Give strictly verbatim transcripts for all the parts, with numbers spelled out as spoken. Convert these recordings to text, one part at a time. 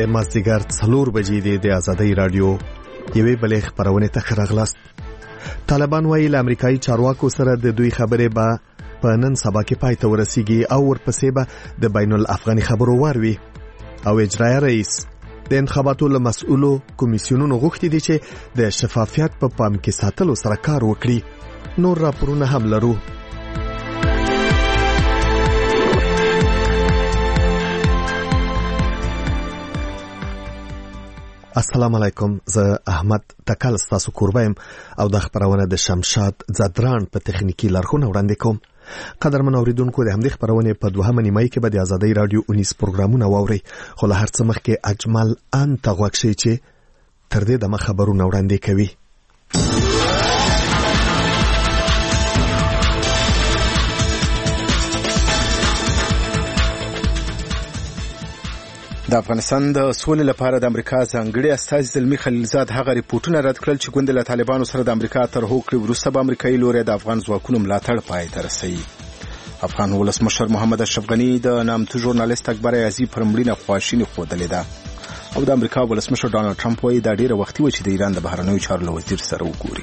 مازدیګر څلور بجې دی د آزادۍ رادیو یوې بلې خبرونه ته راغلاست. طالبان وايي له امریکایي چارواکو سره د دوی خبرې به په نن سبا کې پای ته ورسیږي او ورپسې به د بین الافغاني خبرو واروي. او اجرایي رئیس د انتخاباتو له مسؤلو کمیسیونونو غوښتي دي چې د شفافیت په پام کې ساتلو سره کار وکړي. نور راپورونه هم لرو. السلام علیکم، زه احمد تکل ستاسو کوربایم او د خبرونه د شمشاد زدران په تخنیکی لارښوونه وړاندې کوم. قدرمن اوریدونکو، د همدې خبرونه په دوهمه نیمه کې به د آزادۍ رادیو اونیس پروګرامونه واوري، خو له هر څه مخکې اجمل ان تغوښي چې تر دې د خبرونه وړاندې کوي. د افغانستان د سولې لپاره د امریکا ځانګړي استازي زلمی خلیلزاد هغه ریپورتونه رد کړل چې ګوند له طالبانو سره د امریکا تر هوکړې وروسته به امریکایي لوري د افغان ځواکونو ملاتړ پای ته رسوي. افغان ولسمشر محمد اشرف غني د نامتو ژورنالیست اکبر عیازي پر مړینه خواشیني ښودلې ده او د امریکا ولسمشر ډانلډ ټرمپ وايي دا ډیره وختي و چې د ایران د بهرنیو چارو له وزیر سره وګوري.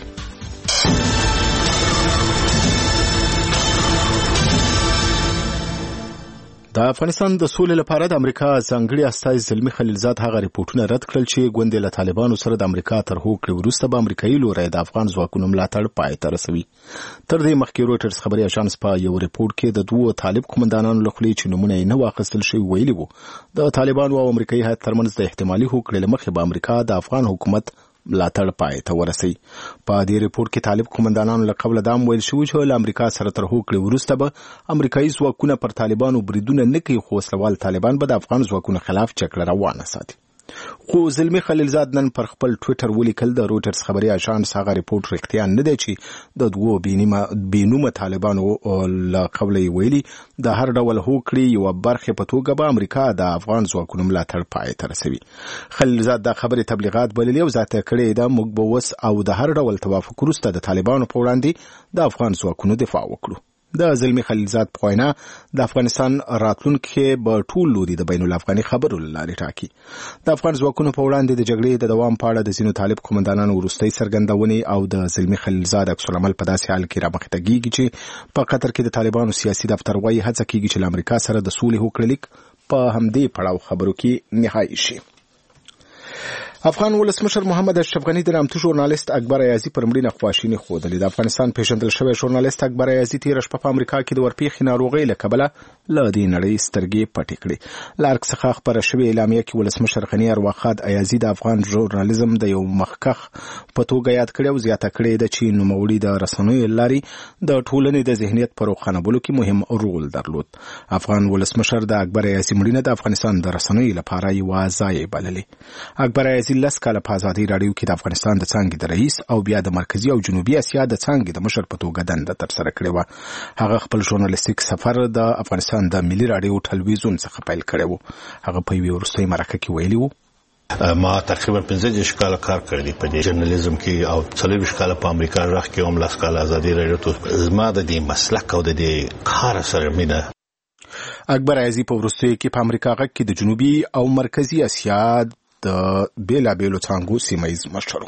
د افغانستان د سولې لپاره د امریکا ځانګړي استازي زلمی خلیلزاد هغه ریپورتونه رد کړل چې ګوند له طالبانو سره د امریکا تر هوکړې وروسته به امریکایي لوري د افغان ځواکونو ملاتړ پای ته رسوي. تر دې مخکې روټرز خبري اژانس په یو ریپورت کې د دوه طالب قومندانانو له خولې چې نمونه یې نه واخیستل شوی ویلي وو د طالبانو او امریکایي هیات ترمنځ د احتمالي هوکړې له مخې به امریکا د افغان حکومت ملاتړ پای ته ورسي. په دې ریپورت کې طالب قومندانانو له قبل دام ویل شوی چې له امریکا سره تر هوکړې وروسته به امریکایي ځواکونه پر طالبانو بریدونه نه کوي، خو وسلوال طالبان به د افغان ځواکونو خلاف جګړه روانه ساتي. خو زلمی خلیلزاد نن پر خپل ټویټر ولیکل د روټرز خبري اژانس هغه ریپورت رښتیا نه دی چې د دوه بینومه طالبانو له قبل ویلي د هر ډول هوکړې یو برخه په توګه به امریکا د افغان ځواکونو ملاتړ پای ته رسوي. خلیلزاد د خبري تبلیغات بللي او ذاته کړي د موږ به وس او د هر ډول توافق وروسته د طالبانو په وړاندې د افغان ځواکونو دفاع وکړو. د زلمی خلیلزاد په وینا د افغانستان راتلونکي به ټول لوري د بین الافغاني خبرو لارې ټاکي. د افغان ځواکونو په وړاندې د جګړې د دوام په اړه د ځینو طالب قومندانانو وروستۍ څرګندونې او د زلمی خلیلزاد عکس العمل په داسې حال کې رامخته کیږي چې په قطر کې د طالبانو سیاسي دفتر وايي هڅه کیږي چې له امریکا سره د سولې هوکړه لیک په همدې پړاو خبرو کې نهایی شي. افغان ولسمشر محمد اشرف غني د نامتو ژورنالیست اکبر عیازي پر مړینه خواشیني ښودلې. د افغانستان پیژندل شوی ژورنالیست اکبر عیازي تېره شپه په امریکا کې د ورپېښې ناروغۍ له کبله له دې نړۍ سترګې پټې کړې. له ارګ څخه خپره شوې اعلامیه کې ولسمشر غني ارواښاد عیازي د افغان ژورنالیزم د یو مخکښ په توګه یاد کړی او زیاته کړې ده چې نوموړي د رسنیو له لارې د ټولنې د ذهنیت په روښانولو کې مهم رول درلود. افغان ولسمشر د اکبر عیازي مړینه د افغانستان د رسنیو لپاره یوه ضایعه بللې. اکبر عیازي لس کاله په آزادۍ راډیو کې د افغانستان د څانګې د رئیس او بیا د مرکزي او جنوبي اسیا د څانګې د مشر په توګه دنده ترسره کړې وه. هغه خپل ژورنالیستیک سفر د افغانستان د ملي راډیو ټلویزیون څخه پیل کړی و. هغه په یوې وروستۍ مرکه کې ویلي و ما تقریبا پنځه دېرش کاله کار کړی دی په دې ژورنالیزم کې او څلوېښت کاله په امریکا غږ کې هم لس کاله آزادۍ راډیو ته زما د دې مسلک او د دې کار سره مینه. اکبر عیازي په وروستیو کې په امریکا غږ کې د جنوبي او مرکزي اسیا د بیلابیلو څانګو سیمه ییز مشر.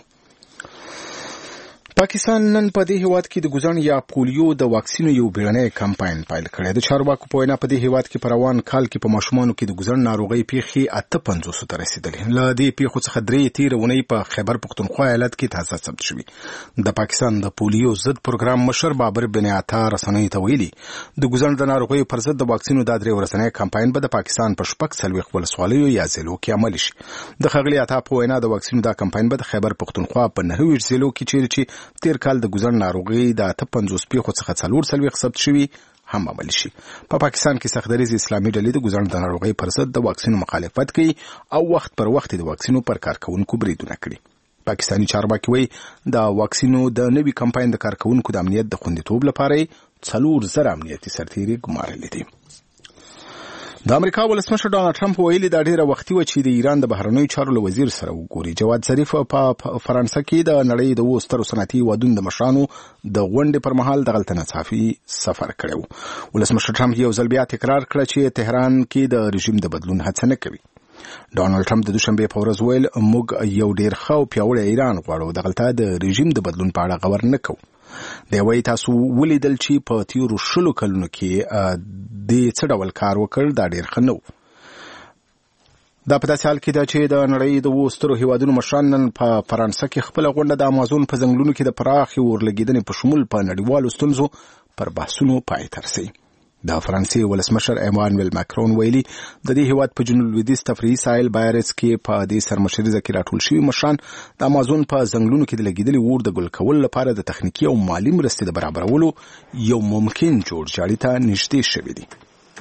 پاکستان نن په دې هیواد کې د ګوزن یا پولیو د واکسینو یو بیړنی کمپاین پیل کړی. د چارواکو په وینا په دې هیواد کې په روان کال کې په ماشومانو کې د ګوزن ناروغۍ پیښې اته پنځوس ته رسیدلې. له دې پیښو څخه درې تیره اونۍ په خیبر پختونخوا ایالت کې تازه ثبت شوي. د پاکستان د پولیو ضد پروګرام مشر بابر بن عطا رسنیو ته ویلي د ګوزن د ناروغیو پر ضد د واکسینو د درې ورځنی کمپاین به د پاکستان په شپږ څلوېښت ولسوالیو یا ضلعو کې عملي شي. د ښاغلي عطا په وینا د واکسینو دا کمپاین به د خیبر پختونخوا په نهه ویشت ضلعو کې چیرې چې تیر کال د ناروغي د اته پنځوس پیښو څخه څلور څلوېښت ثبت شوي هم عملي شي. په پاکستان کې سختدریز اسلامي ډلې د ګوزن د ناروغۍ پر ضد د واکسینو مخالفت کوي او وخت پر وخت د واکسینو پر کارکونکو بریدونه کړي. پاکستاني چارواکي وایي د واکسینو د نوي کمپاین د کارکونکو د امنیت د خوندیتوب لپاره څلور زره امنیتي سرتیري ګمارلي دي. د امریکا ولسمشر ډانلډ ټرمپ ویلي دا ډیره وختي و چې د ایران د بهرنیو چارو له وزیر سره وګوري. جواد ظریف په فرانسه کې د نړۍ د اوو سترو صنعتي هیوادونو د مشرانو د غونډې پر مهال دغلته ناڅاپي سفر کړی و. ولسمشر ټرمپ یو ځل بیا تکرار کړ چې تهران کې د رژیم د بدلون هڅه نه کوي. ډونالد ټرمپ د دوشنبه په ورځ ویل موږ یو ډیر ښه او پیاوړی ایران غواړو، دغلته د رژیم د بدلون په اړه غور نه کوو. دی وایي تاسو ولیدل چې په تیرو شلو کلونو کې د څه ډول کار وکړ، دا ډیر ښه نه و. دا په داسې حال کې ده چې د نړۍ د اوو سترو هیوادونو مشران نن په فرانسه کې خپله غونډه د امازون په ځنګلونو کې د پراخې اورلګېدنې په شمول په نړیوالو ستونزو پر بحثونو پای ته رسوي. د فرانسې ولسمشر ایمانویل ماکرون ویلي د دې هیواد په جنوب لویدیځ تفریحي ساحل بایرس کې په دې سرمشریزه کې راټول شوي مشران د امازون په ځنګلونو کې د لګېدلي اور د ګل کولو لپاره د تخنیکي او مالي مرستې د برابرولو یو ممکن جوړجاړي ته نږدې شوي دي.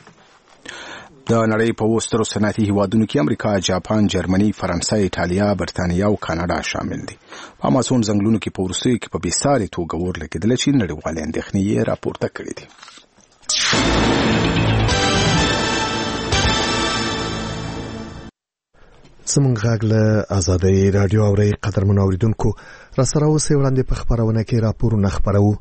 د نړۍ په اوو سترو صنعتي هیوادونو کې امریکا، جاپان، جرمني، فرانسه، ایټالیا، برتانیا او کاناډا شامل دي. په امازون ځنګلونو کې په وروستیو کې په بېساري توګه اور لګېدلی چې نړیوالې اندېښنې یې راپورته کړې دي. زمونږ غږ له آزادۍ راډیو اورئ. قدرمنو اوریدونکو، راسره اوسئ، وړاندې په خپرونه کې راپورونه خپروو.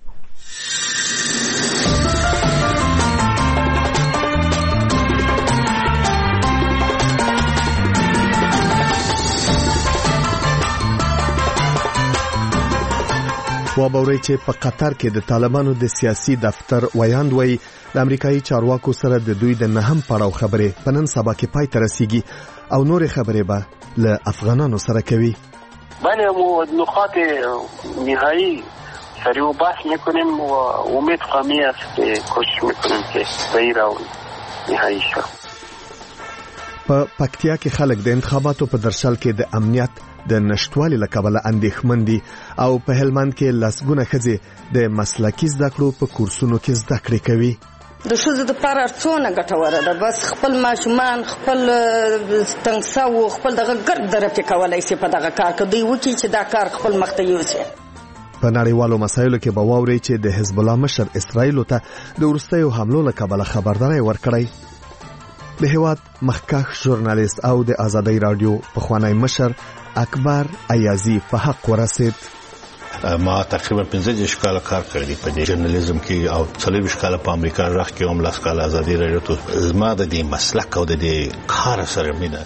وابورئ چې په قطر کې د طالبانو د سیاسي دفتر ویاند وایي د امریکایي چارواکو سره د دوی د نهم پړاو خبرې په نن سبا کې پای ته رسیږي او نورې خبرې به له افغانانو سره کوي. بله مو نقاط نهایی سریع بحث میکنیم و امید خواهی است که کوشش میکنیم که صحیح راو نهایی شو. په پکتیا کې خلک د انتخاباتو په درشل کې د امنیت د نشټوالي له کبله اندېښمن دي او په هلمند کې لسګونه ښځې د مسلکي زده کړو په کورسونو کې زده کړې کوي. د ښځو دپاره څونه ګټوره ده، بس خپل ماشومان خپل تنګساو خپل دغه ګرد درپې کولی شي په دغه کار کې دوی وکړي چې دا کار خپل مخته یوسي. په نړیوالو مسایلو کې به واورئ چې د حزب الله مشر اسرائیلو ته د وروستیو حملو له کبله خبرداری ورکړی. د هیواد مخکښ ژورنالیست او د آزادۍ راډیو پخوانی مشر اکبر ایازی په حق ورسید. ما تقریبا پنځه دېرش کاله کار کړی په دې ژورنالیزم کې او څلوېښت کاله په امریکا راغ کې هم لاس کاله آزادۍ راډیو ته زما د دې مسلک او د دې کار سره مینه.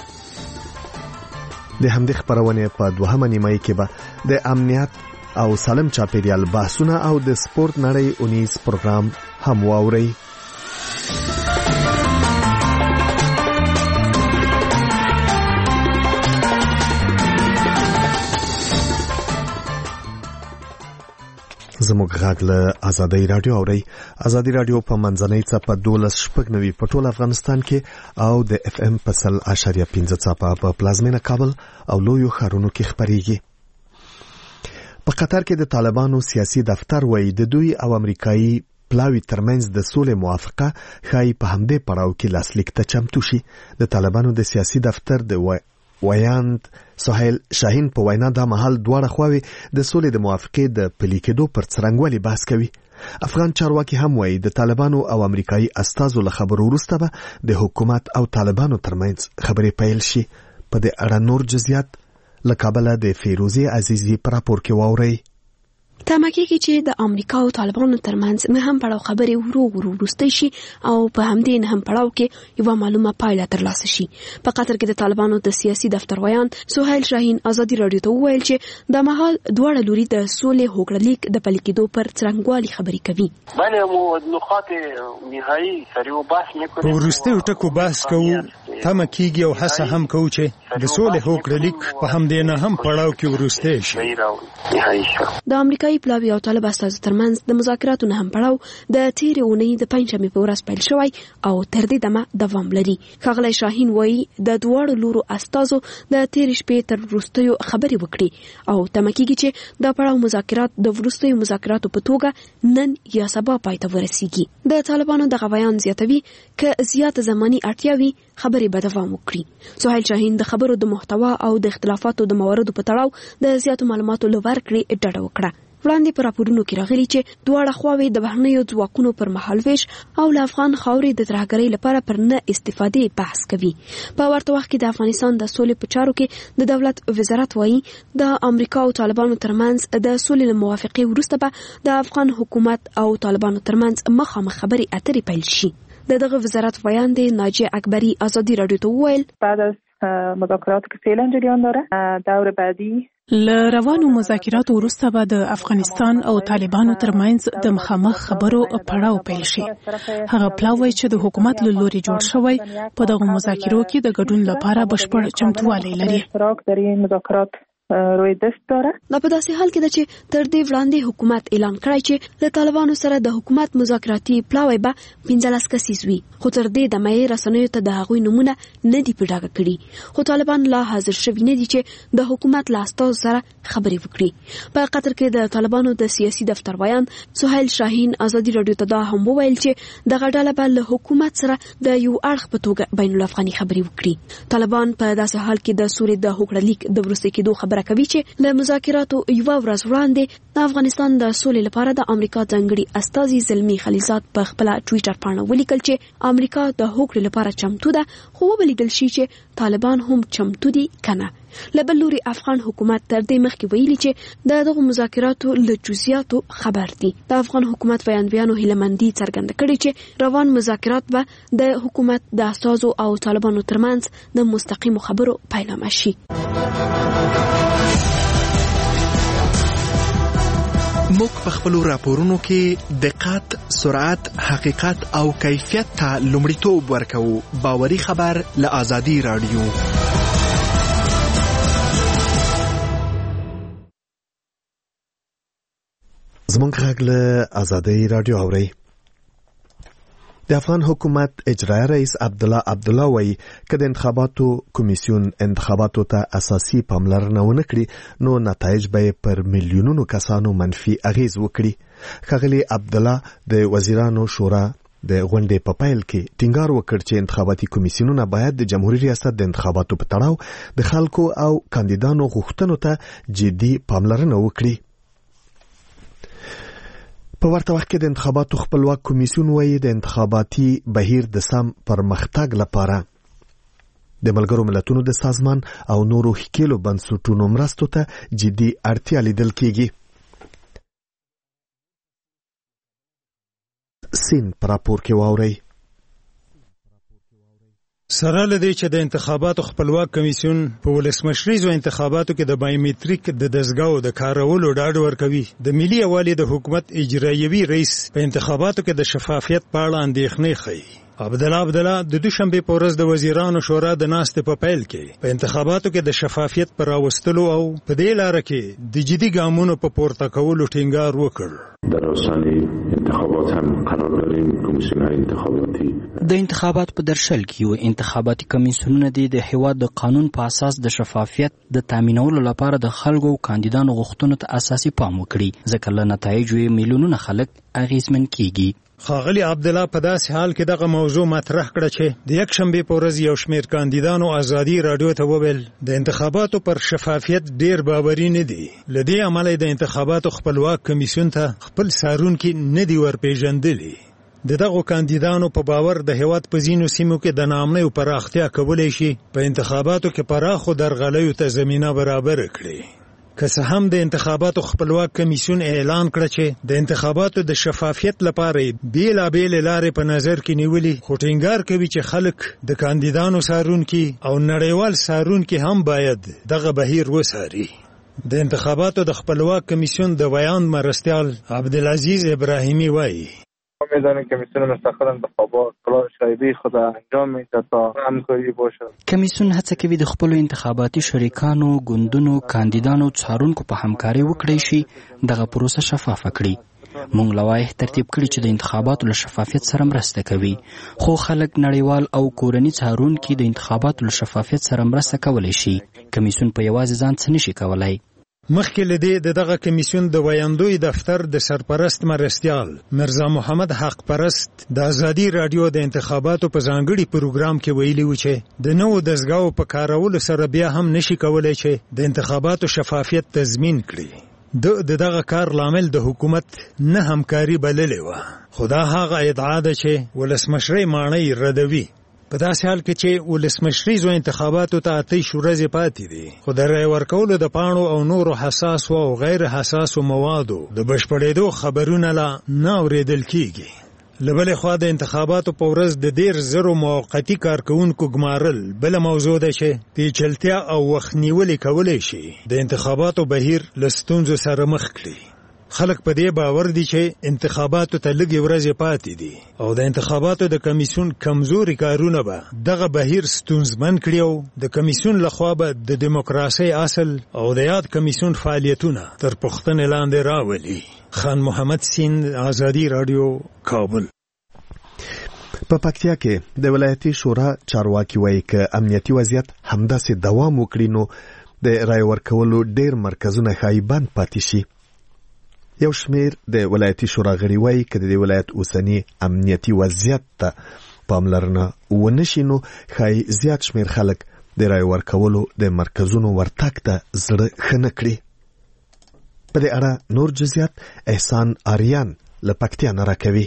د همدې خبرونه په دوهمه نیمایي کې به د امنیت او سالم چاپیریال بحثونه او د سپورت نړۍ اونیز پروګرام هم واورئ. زموږ غږ له آزادۍ راډیو اورئ. آزادۍ راډیو په منځنۍ څپه دولس شپږ نوي په ټول افغانستان کې او د اف ام په سل اشاریه پنځه څپه په پلازمینه کابل او لویو ښارونو کې خپریږي. په قطر کې د طالبانو سیاسي دفتر وایي د دوی او امریکایي پلاوی ترمنځ د سولې موافقه ښایي په همدې پړاو کې لاسلیک ته چمتو شي. د طالبانو د سیاسي دفتر د ویاند سهیل شاهین په وینا دا مهال دواړه خواوې د سولې د موافقې د پلي کېدو پر څرنګوالي بحث کوي. افغان چارواکي هم وایي د طالبانو او امریکایي استازو له خبرو وروسته به د حکومت او طالبانو ترمنځ خبرې پیل شي. په دې اړه نور جزئیات له کابله د فیروزي عزیزي په راپور کې واورئ. تمه کېږي چې د امریکا او طالبانو ترمنځ نهم پړاو خبرې ورو ورو وروسته شي او په همدې نهم پړاو کې یوه معلومه پایله ترلاسه شي. په قطر کې د طالبانو د سیاسي دفتر ویاند سهیل شاهین آزادي راډیو ته وویل چې د مهال دواړه لوري د سولې هوکړلیک د پلي کېدو پر څرنګوالي خبرې کوي. بله مو نقاط نهایی سریع بحث میکنیم. په وروستیو ټکو بحث کوو. تمه کېږي او هڅه هم کوو چې د سولې هوکړلیک په همدې نهم پړاو کې وروستی شي. د امریکایي پلاوی او طالب استازو ترمنځ د مذاکراتو نهم پړاو د تیرې اونۍ د پنجشنبې په ورځ پیل شوی او تر دې دمه دوام لري. ښاغلی شاهین وایي د دواړو لورو استازو د تیرې شپې تر وروستیو خبرې وکړي او تمه کېږي چې د پړاو مذاکرات د وروستیو مذاکراتو په توګه نن یا سبا پای ته ورسیږي. د طالبانو دغه بیان زیاتوي که زیاته زماني اړتیا وي خبرې به دوام وکړي. سهیل شاهین د خبرو د محتوا او د اختلافاتو د مواردو په تړاو د زیاتو معلوماتو له ورکړې ډډه وکړه. وړاندې په راپورونو کې راغلي چې دواړه خواوې د بهرنیو ځواکونو پر مهالویش او له افغان خاورې د ترهګرۍ لپاره پر نه استفادې بحث کوي. په ورته وخت کې د افغانستان د سولې په چارو کې د دولت وزارت وایي د امریکا او طالبانو ترمنځ د سولې له موافقې وروسته به د افغان حکومت او طالبانو ترمنځ مخامخ خبرې اترې پیل شي. د دغه وزارت ویاندې ناجیه اکبری ازادي رادیو ته وویل بعد از مذاکرات که فعلا جریان داره دور بعدی له روانو مذاکراتو وروسته به د افغانستان او طالبانو ترمنځ د مخامخ خبرو پړاو پیل شي. هغه پلاوی چې د حکومت له لوري جوړ شوی په دغه مذاکرو کې د ګډون لپاره بشپړ چمتووالی لري. اشتراک در این مذاکرات روی دست داره. دا په داسې حال کې ده چې تر دې وړاندې حکومت اعلان کړی چې له طالبانو سره د حکومت مذاکراتي پلاوی به پنځلس کسیز وي، خو تر دې دمه رسنیو ته د هغوی نمونه نه دي په ډاګه کړي، خو طالبان لا حاضر شوي نه دي چې د حکومت له استازو سره خبرې وکړي. په قطر کې د طالبانو د سیاسي دفتر ویان سهیل شاهین ازادي رادیو ته دا هم وویل چې دغه ډله به له حکومت سره د یو اړخ په توګه بین الافغاني خبرې وکړي. طالبان په داسې حال کې د سوري د هوکړه لیک د وروسته کېدو خبره کوي چې له مذاکراتو یو ورځ وړاندې د افغانستان د سولې لپاره د امریکا ځانګړي استازي زلمی خلیلزاد په خپل ټوئیټر باندې ولیکل چې امریکا د هوکړې لپاره چمتو ده، خو ولیدل شي چې طالبان هم چمتو دي کنه. له بل لوري افغان حکومت تر دې مخکې ویلي چې د دغه مذاکراتو له جزئیاتو خبر دي. د افغان حکومت ویاندویانو هیلمندي څرګنده کړې چې روان مذاکرات به د حکومت د استازو او طالبانو ترمنځ د مستقیمو خبرو پیلامه شي. موږ په خپل راپورونو کې دقت، سرعت، حقیقت او کیفیت ته لومړیتوب ورکوو. باوري خبر له آزادي رادیو. زمونږ غږ له آزادي رادیو اورئ. د افغان حکومت اجرایي رئیس عبدالله عبدالله وایي که د انتخاباتو کمیسیون انتخاباتو ته اساسي پاملرنه ونه کړي نو نتایج به پر میلیونونو کسانو منفي اغیز وکړي. ښاغلي عبدالله د وزیرانو شورا د غونډې په پیل کې ټینګار وکړ چې انتخاباتي کمیسیونونه باید د جمهوریت ریاست د انتخاباتو په تړاو د خلکو او کاندیدانو غوښتنو ته جدي پاملرنه وکړي. په ورته وخت کې د انتخاباتو خپلواک کمیسیون وایي د انتخاباتي بهیر د سم پرمختګ لپاره د ملګرو ملتونو د سازمان او نورو ښکېلو بنسټونو مرستو ته جدي اړتیا لیدل کېږي. سین په راپور کې واورئ. سره لدی چې د انتخاباتو خپلواک کمیسیون په ولسمشریزو انتخاباتو کې د بایومټریک د دستګاو د کارولو ډاډ ورکوي. د ملي یوالي د حکومت اجرایوي رئیس په انتخاباتو کې د شفافیت په اړه اندېښنې ښیي. عبدالله عبدالله د دوشنبه په ورځ د وزیرانو شورا د ناستې په پیل کې په انتخاباتو کې د شفافیت پر راوستلو او په دې لار کې د جدي ګامونو په پورته کولو ټینګار وکړ. در آستانه انتخابات هم قرار داریم. کمیسیون‌های انتخاباتی د انتخابات په درشل کې یو انتخاباتي کمیسیونونه دي د هیواد د قانون په اساس د شفافیت د تامینولو لپاره د خلکو او کاندیدانو غوښتنو ته اساسي پام وکړي، ځکه له نتایجو میلیونونه خلک اغیزمن کیږي. ښاغلي عبدالله په داسې حال کې دغه موضوع مطرح کړه چې د یک شنبې په ورځ یو شمېر کاندیدانو آزادي رادیو ته وویل د انتخاباتو پر شفافیت ډیر باوري نه دي. له دې امله د انتخاباتو خپلواک کمیسیون ته خپل څارونکي نه دي ورپېژندلي. د دغو کاندیدانو په باور د هیواد په ځینو سیمو کې د ناامنیو پراختیا کولی شي په انتخاباتو کې پراخو درغلیو ته زمینه برابر کړي. که څه هم د انتخاباتو خپلواک کمیسیون اعلان کړ چې د انتخاباتو د شفافیت لپاره بیلابېل لارې په نظر کې نیولي، خو ټینګار کوي چې خلک د کاندیدانو څارونکي او نړیوال څارونکي هم باید دغه بهیر وڅاري. د انتخاباتو د خپلواک کمیسیون د ویاند مرستیال عبدالعزیز ابراهیمی وایي میدانیم کمیسیون مستقل انتخابات کار شایبی خود انجام میده تا همکاری باشد. کمیسیون هڅه کوي د خپل انتخاباتي شریکانو، ګوندونو، کاندیدانو، څارونکو په همکاري وکړي شي دغه پروسه شفافه کړي. موږ لوایح ترتیب کړي چې د انتخاباتو له شفافیت سره مرسته کوي، خو خلک نړیوال او کورني څارونکي د انتخاباتو له شفافیت سره مرسته کولی شي. کمیسیون په یوازې ځان څه نشي کولی. مخکې له دې د دغه کمیسیون د ویاندوی دفتر د سرپرست مرستیال مرزا محمد حق پرست د آزادي رادیو د انتخاباتو په ځانګړي پروګرام کې ویلي و چې د نوو دستګاو په کارولو سره بیا هم نشي کولی چې د انتخاباتو شفافیت تضمین کړي. د دغه کار لامل د حکومت نه همکاري بللې وه، خو دا هغه ادعا ده چې ولسمشرۍ ماڼۍ ردوي. په داسې حال کې چې ولسمشریزو انتخاباتو ته اتیش ورځې پاتې دي، خو د رای ورکولو د پاڼو او نورو حساسو او غیر حساسو موادو د بشپړېدو خبرونه لا نه اورېدل کېږي. لبل خوا د انتخاباتو په ورځ د ډیر زرو موقتی کارکونکو ګمارل بل موضوع ده چې پیچلتیا او وخت نیولې کولای شي د انتخاباتو بهیر لستونزو سره مخ کړي. خلک په دې باور دي چې انتخاباتو ته لږ ورځې پاتې دي او د انتخاباتو د کمیسیون کمزوري کارونه به دغه بهیر ستونزمن کړي او د کمیسیون لخوا به د دیموکراسي اصل او د یاد کمیسیون فعالیتونه تر پوښتنې لاندې راولي. خان محمد سیند، آزادی رادیو، کابل. په پکتیا کې د ولایتي شورا چارواکي وایي چې امنیتي وضعیت همداسې دوام وکړي نو د رای ورکولو ډیر مرکزونه ښایي بند پاتې شي. یو شمیر د ولایتي شورا غړي وایي چې د ولایت اوسنی امنیتي وضعیت ته پاملرنه ونه شي نو ښایي زیات شمیر خلک د رای ورکولو د مرکزونو ورتګ ته زړه ښه نه کړي. په دې اړه نور جزئیات احسان آریان له پکتیا نه راکوي.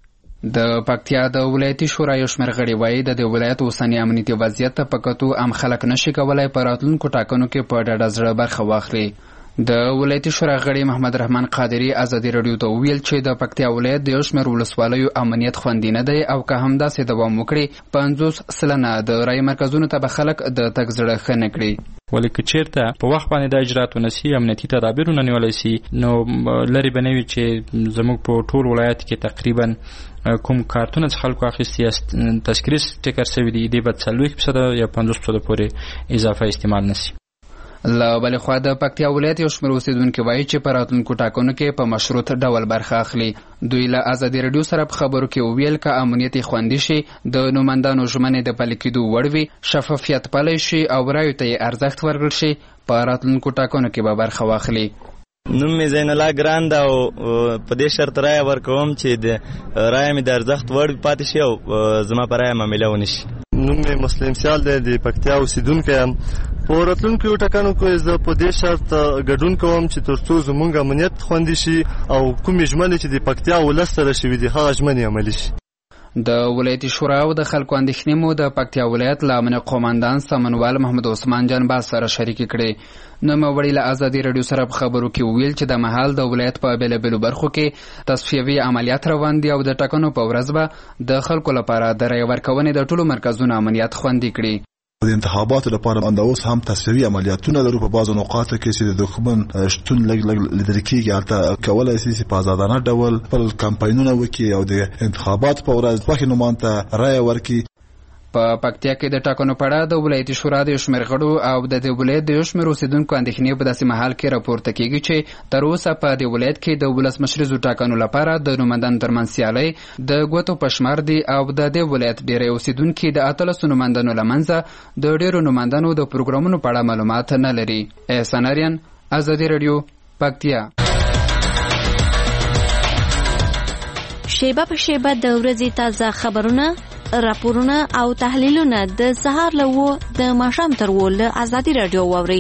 د پکتیا د ولایتي شورا یو شمېر غړي وایي د دې ولایت اوسنی امنیتي وضعیت ته په کتو عام خلک نشي کولای په راتلونکو ټاکنو کې په ډاډه زړه برخه واخلي. د ولایتي شورا غړي محمد رحمان قادری آزادی رادیو ته ویل چې د پکتیا ولایت د یو شمېر ولسوالیو امنیت خوندي نه دی او که همداسې دوام وکړي پنځوس سلنه د رای مرکزونو ته به خلک د تګ زړه ښه نه کړي. ولې که چیرته په وخت باندې د اجرات ونسي امنیتي تدابیر ونیولی سي نو لرې به نه وي چې زموږ په ټول ولایت کې تقریبا کوم کارتونه چې خلکو اخیستي تذکرې ټیکر سوي دي دې به څلوېښت فیصده یا پنځوس فیصده پورې اضافه استعمال نسي. له بلې خوا د پکتیا ولایت یو شمېر اوسېدونکي وایي چې په راتلونکو ټاکنو کې په مشروط ډول برخه اخلي. دوی له آزادي رادیو سره په خبرو کې وویل که امنیت خوندي شي د نومندانو ژمنې د پلي کېدو وړ وي شفافیت پلی شي او رایو ته یې ارزښت ورکړل شي په راتلونکو ټاکنو کې به برخه واخلي. نوم مې زین الله ګران ده او په دې شرط رایه ورکوم چې د رایه مې د ارزښت وړ پاتې شي او زما په رایه معامله ونه شي. نوم مې مسلم سیال دی د پکتیا اوسېدونکی یم. په راتلونکو ټاکنو کې زه په دې شرط ګډون کوم چې تر څو زموږ امنیت خوندي شي او کومې ژمنې چې د پکتیا ولس سره شوي دي هغه ژمنې عملي شي. د ولایتي شورا او د خلکو اندېښنې مو د پکتیا ولایت له امنیه قوماندان سمنوال محمد عثمان جان باز سره شریکې کړې. نوموړي له آزادي رادیو سره په خبرو کې وویل چې د مهال د ولایت په بېلابېلو برخو کې تصفیوي عملیات روان دي او د ټاکنو په ورځ به د خلکو لپاره د رای ورکونې د ټولو مرکزونو امنیت خوندي کړي. د انتخاباتو لپاره باندې اوس هم تصفیوي عملیاتونه لرو په بعضو نقاطو کې چې د دښمن شتون لږ لږ لیدل کېږي. هلته کولی شي چې په ازادانه ډول خپل کمپاینونه وکړي او د انتخاباتو په ورځ خوښې نومان ته رایه ورکړي. په پکتیا کې د ټاکنو په اړه د ولایتي شورا د یو شمېر غړو او د دې ولایت د یو شمېر اوسېدونکو اندېښنې په داسې مهال کې راپورته کېږي چې تر اوسه په دې ولایت کې د ولسمشریزو ټاکنو لپاره د نومندانو ترمنځ سیالۍ د ګوتو په شمار دي او د دې ولایت ډېری اوسېدونکي د اتلسو نومندانو له منځه د ډېرو نومندانو د پروګرامونو په اړه معلومات نه لري. احسان آریان، آزادي رادیو، پکتیا. شیبه په شیبه د ورځې تازه خبرونه، راپورونه او تحلیلونه د سهار له اوه د ماښام تر اوه له آزادي رادیو واورئ.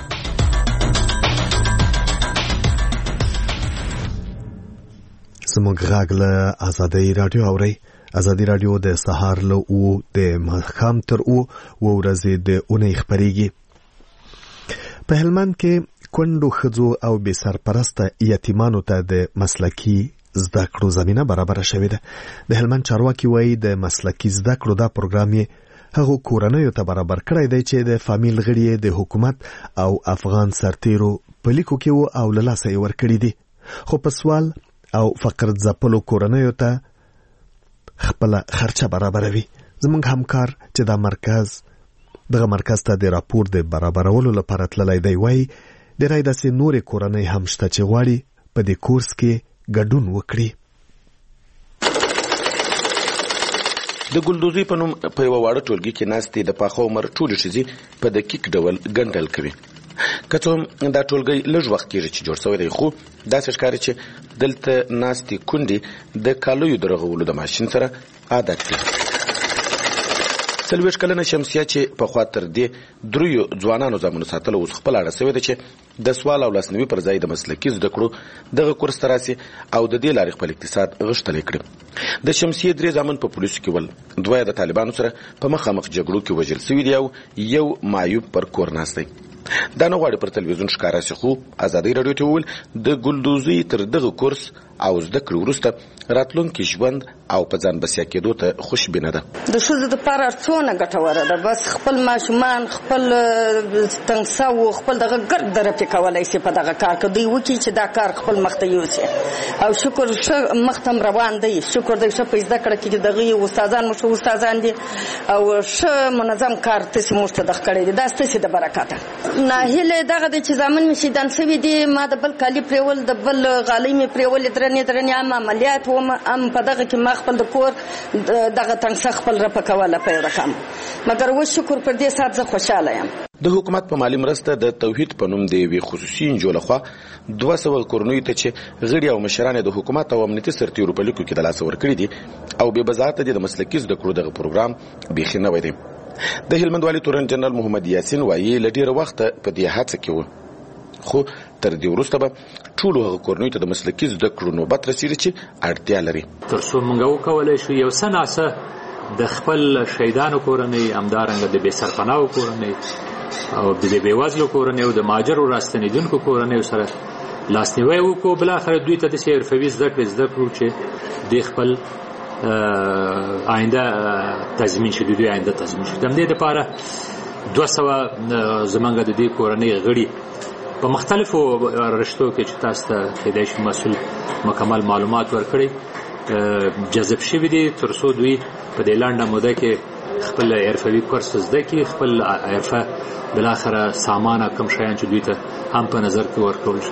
زموږ غږ له آزادي رادیو اورئ. آزادي رادیو د سهار له اوه د ماښام تر اوه اوه ورځې د اونۍ خپرېږي. په هلمند کې کونډو ښځو او بې سرپرسته یتیمانو ته د مسلکي زده کړو زمینه برابره شوې ده. د هلمند چارواکي وایي د مسلکي زده کړو دا پروګرام یې هغو کورنیو ته برابر کړی دی چې د فامیل غړي د حکومت او افغان سرتیرو په لیکو کې وو او له لاسه یې ورکړي دي. خو په سوال او فقر ځپلو کورنیو ته خپله خرچه برابروي. زموږ همکار چې دا مرکز دغه مرکز ته د راپور د برابرولو لپاره تللی دی وایي ډېری داسې نورې کورنۍ هم شته چې غواړي په دې کورس کې ګډون وکړي. د ګلدوزي په نوم په یوه واړه ټولګي کې ناستې د پاخه عمر ټولې ښځې په دقیق ډول ګنډل کوي. که څه هم دا ټولګی لږ وخت کېږي چې جوړ شوی دی خو داسې ښکاري چې دلته ناستې کونډې د کالیو د رغولو د ماشین سره عادت دي. څلوېښت کلنه شمسیه چې پخوا تر دې دریو ځوانانو زامنو ساتلو اوس خپل اړه سوې ده چې د سوال او لاسنیوي پر ځای د مسلکي زده کړو دغه کورس ته راسي او د دې لارې خپل اقتصاد غښتلی کړي. د شمسیې درې زامن په پولیسو کې ول، دوه د طالبانو سره په مخامخ جګړو کې وژل سوي دي او یو معیوب پر کور ناست دی. دا نه غواړي پر تلویزیون ښکاره شي، خو ازادي راډیو ته وویل د ګلدوزي تر دغه کورس او زده کړې وروسته راتلونکي ژوند او په ځان بسیا کېدو ته خوشبینه ده. د ښځو دپاره څونه ګټوره ده، بس خپل ماشومان خپل تنګسه و خپل دغه ګرد درپې کولی شي په دغه کار کې دوی وکړي چې دا کار خپل مخ ته یوسي او شکر ښه مخ ته روان دی، شکر دی ښه په زده کړه کې دغه استادان مو ښه استادان دي او ښه منظم کار تاسې موږ ته دغه کړی دی، دا ستاسې د برکته. ناهیله دغه دی چې زامن مې شهیدان شوي دي، ما د بل کالي پرېول د بل غالۍ مې پرېولې درنې درنې هم عملیات وم هم په دغه کې ما خپل د کور دغه تنګسه خپل رپه کوله په یو رقم، مګر اوس شکر پر دې ساعت زه خوشحاله یم. د حکومت په مالی مرسته د توحید په نوم د یوې خصوصي انجو لخوا دوه سوه کورنیو ته چې غړي او مشران د حکومت او امنیتي سرتیرو په لیکو کې د لاسه ورکړي دي او بې وضاحته دي د مسلکي زده کړو دغه پروګرام بیخي نوی دی. د هلمند والي تورن جنرال محمد یاسین وایي له ډېره وخته په دې هڅه کې و، خو تر دې وروسته به ټولو هغه کورنیو ته د مسلکي زده کړو نوبت رسېږي چې اړتیا لري. تر څو موږ وکولی شو یو څه ناڅه د خپل شهیدانو کورنۍ، همدارنګه د بې سرپناهو کورنۍ او د بېوزلو کورنیو، د مهاجرو راستنېدونکو کورنیو سره لاسنیوی وکړو. بلاخره دوی ته داسې حرفوي زده کړې زده کړو چې دوی خپل آینده تضمین شي، دوی آینده تضمین شي. د همدې دپاره دوه سوه زموږ د دې کورنۍ غړي په مختلفو رشتو کې چې تاسو ته کیدای شي مسؤل مکمل معلومات ورکړي جذب شوي دي، تر څو دوی په دې لنډه موده کې خپل حرفوي کورس زده کړي، خپل حرفه بلاخره سامان کم شیان چې دوی ته هم په نظر کې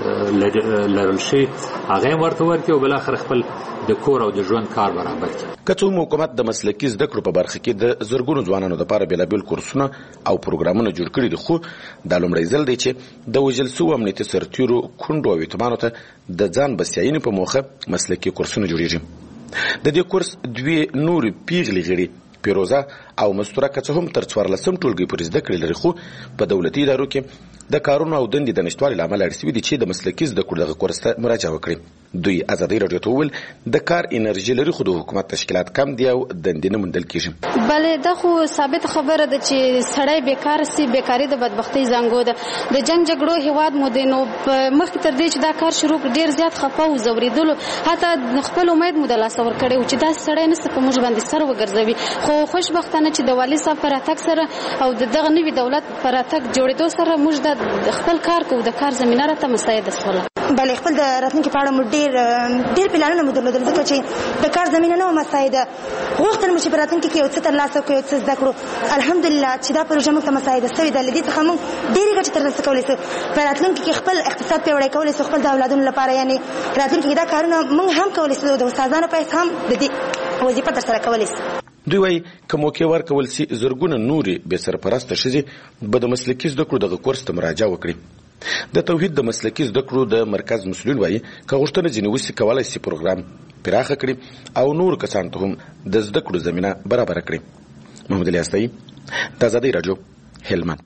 ورکول لرل شي هغه هم ورته ورکړي او بلاخره خپل د کور او د ژوند کار برابر کړي. که څوم حکومت د مسلکي زده کړو په برخه کې د زرګونو ځوانانو لپاره بېلابېل کورسونه او پروګرامونه جوړ کړي دي، خو دا لومړی ځل دی چې د وژل سوو امنیتي سرتیرو کونډو او یتیمانو ته د ځان بسیاینې په موخه مسلکي کورسونه جوړېږي. د دې کورس دوې نورې پیغلې غړي پیروزه او مستوره که څه هم تر څوارلسم ټولګي پورې زده کړې لري، خو په دولتي ادارو کې د کارونو او دندې د نشتوالي له امله اړ شوي دي چې د مسلکي زده کړو دغه کورس ته مراجعه وکړي. دوی ازادي راډیو ته وویل د کار انرژي لري، خو د حکومت تشکیلات کم دي او دندې نه موندل کېږي. بلې دا خو ثابت خبره ده چې سړی بیکار سي، بیکاري د بدبختۍ زنګو ده. د جنگ جګړو هیواد مو دی، نو مخکې تر دې چې دا کار شروع ډېر زیات خفه او ځورېدلو، حتی خپل امید مو د لاسه ورکړی و چې داسې سړی نسته په موږ باندې سر وګرځوي. خو خوشبختانه چې د والي صاحب په راتګ سره او د دغه نوي دولت په راتګ جوړېدو سره موږ د خپل کار کوو، د کار زمینه راته مساعده شوله. بله خپل د راتلونکي په اړه مو ډېر ډېر پلانونه مو درلودل، ځکه چې د کار زمینه نه وه مساعده. غوښتل مو چې په راتلونکي کې یو څه ترلاسه کړو، یو څه زده کړو. الحمدلله چې دا پروژه موږ ته مساعده شوې ده، له دې څخه موږ ډېرې ګټې ترلاسه کولی شو. په راتلونکي کې خپل اقتصاد پیاوړی کولی شو، خپل د اولادونو لپاره، یعنې راتلونکي کې دا کارونه موږ هم کولی شو، د استادانو په حیث هم د دې وظیفه ترسره کولی شو. دوی وایي که موقع ورکول سي زرګونه نورې بې سرپرسته ښځې به د مسلکي زده کړو دغه کورس ته مراجعه وکړي. د توحید د مسلکي زده کړو د مرکز مسؤلین وایي که غوښتنه ځینې وشي کولی شي پروګرام پراخه کړي او نور کسانو ته هم د زده کړو زمینه برابره کړي. محمد علي استایي، د ازادۍ راډیو، هلمند.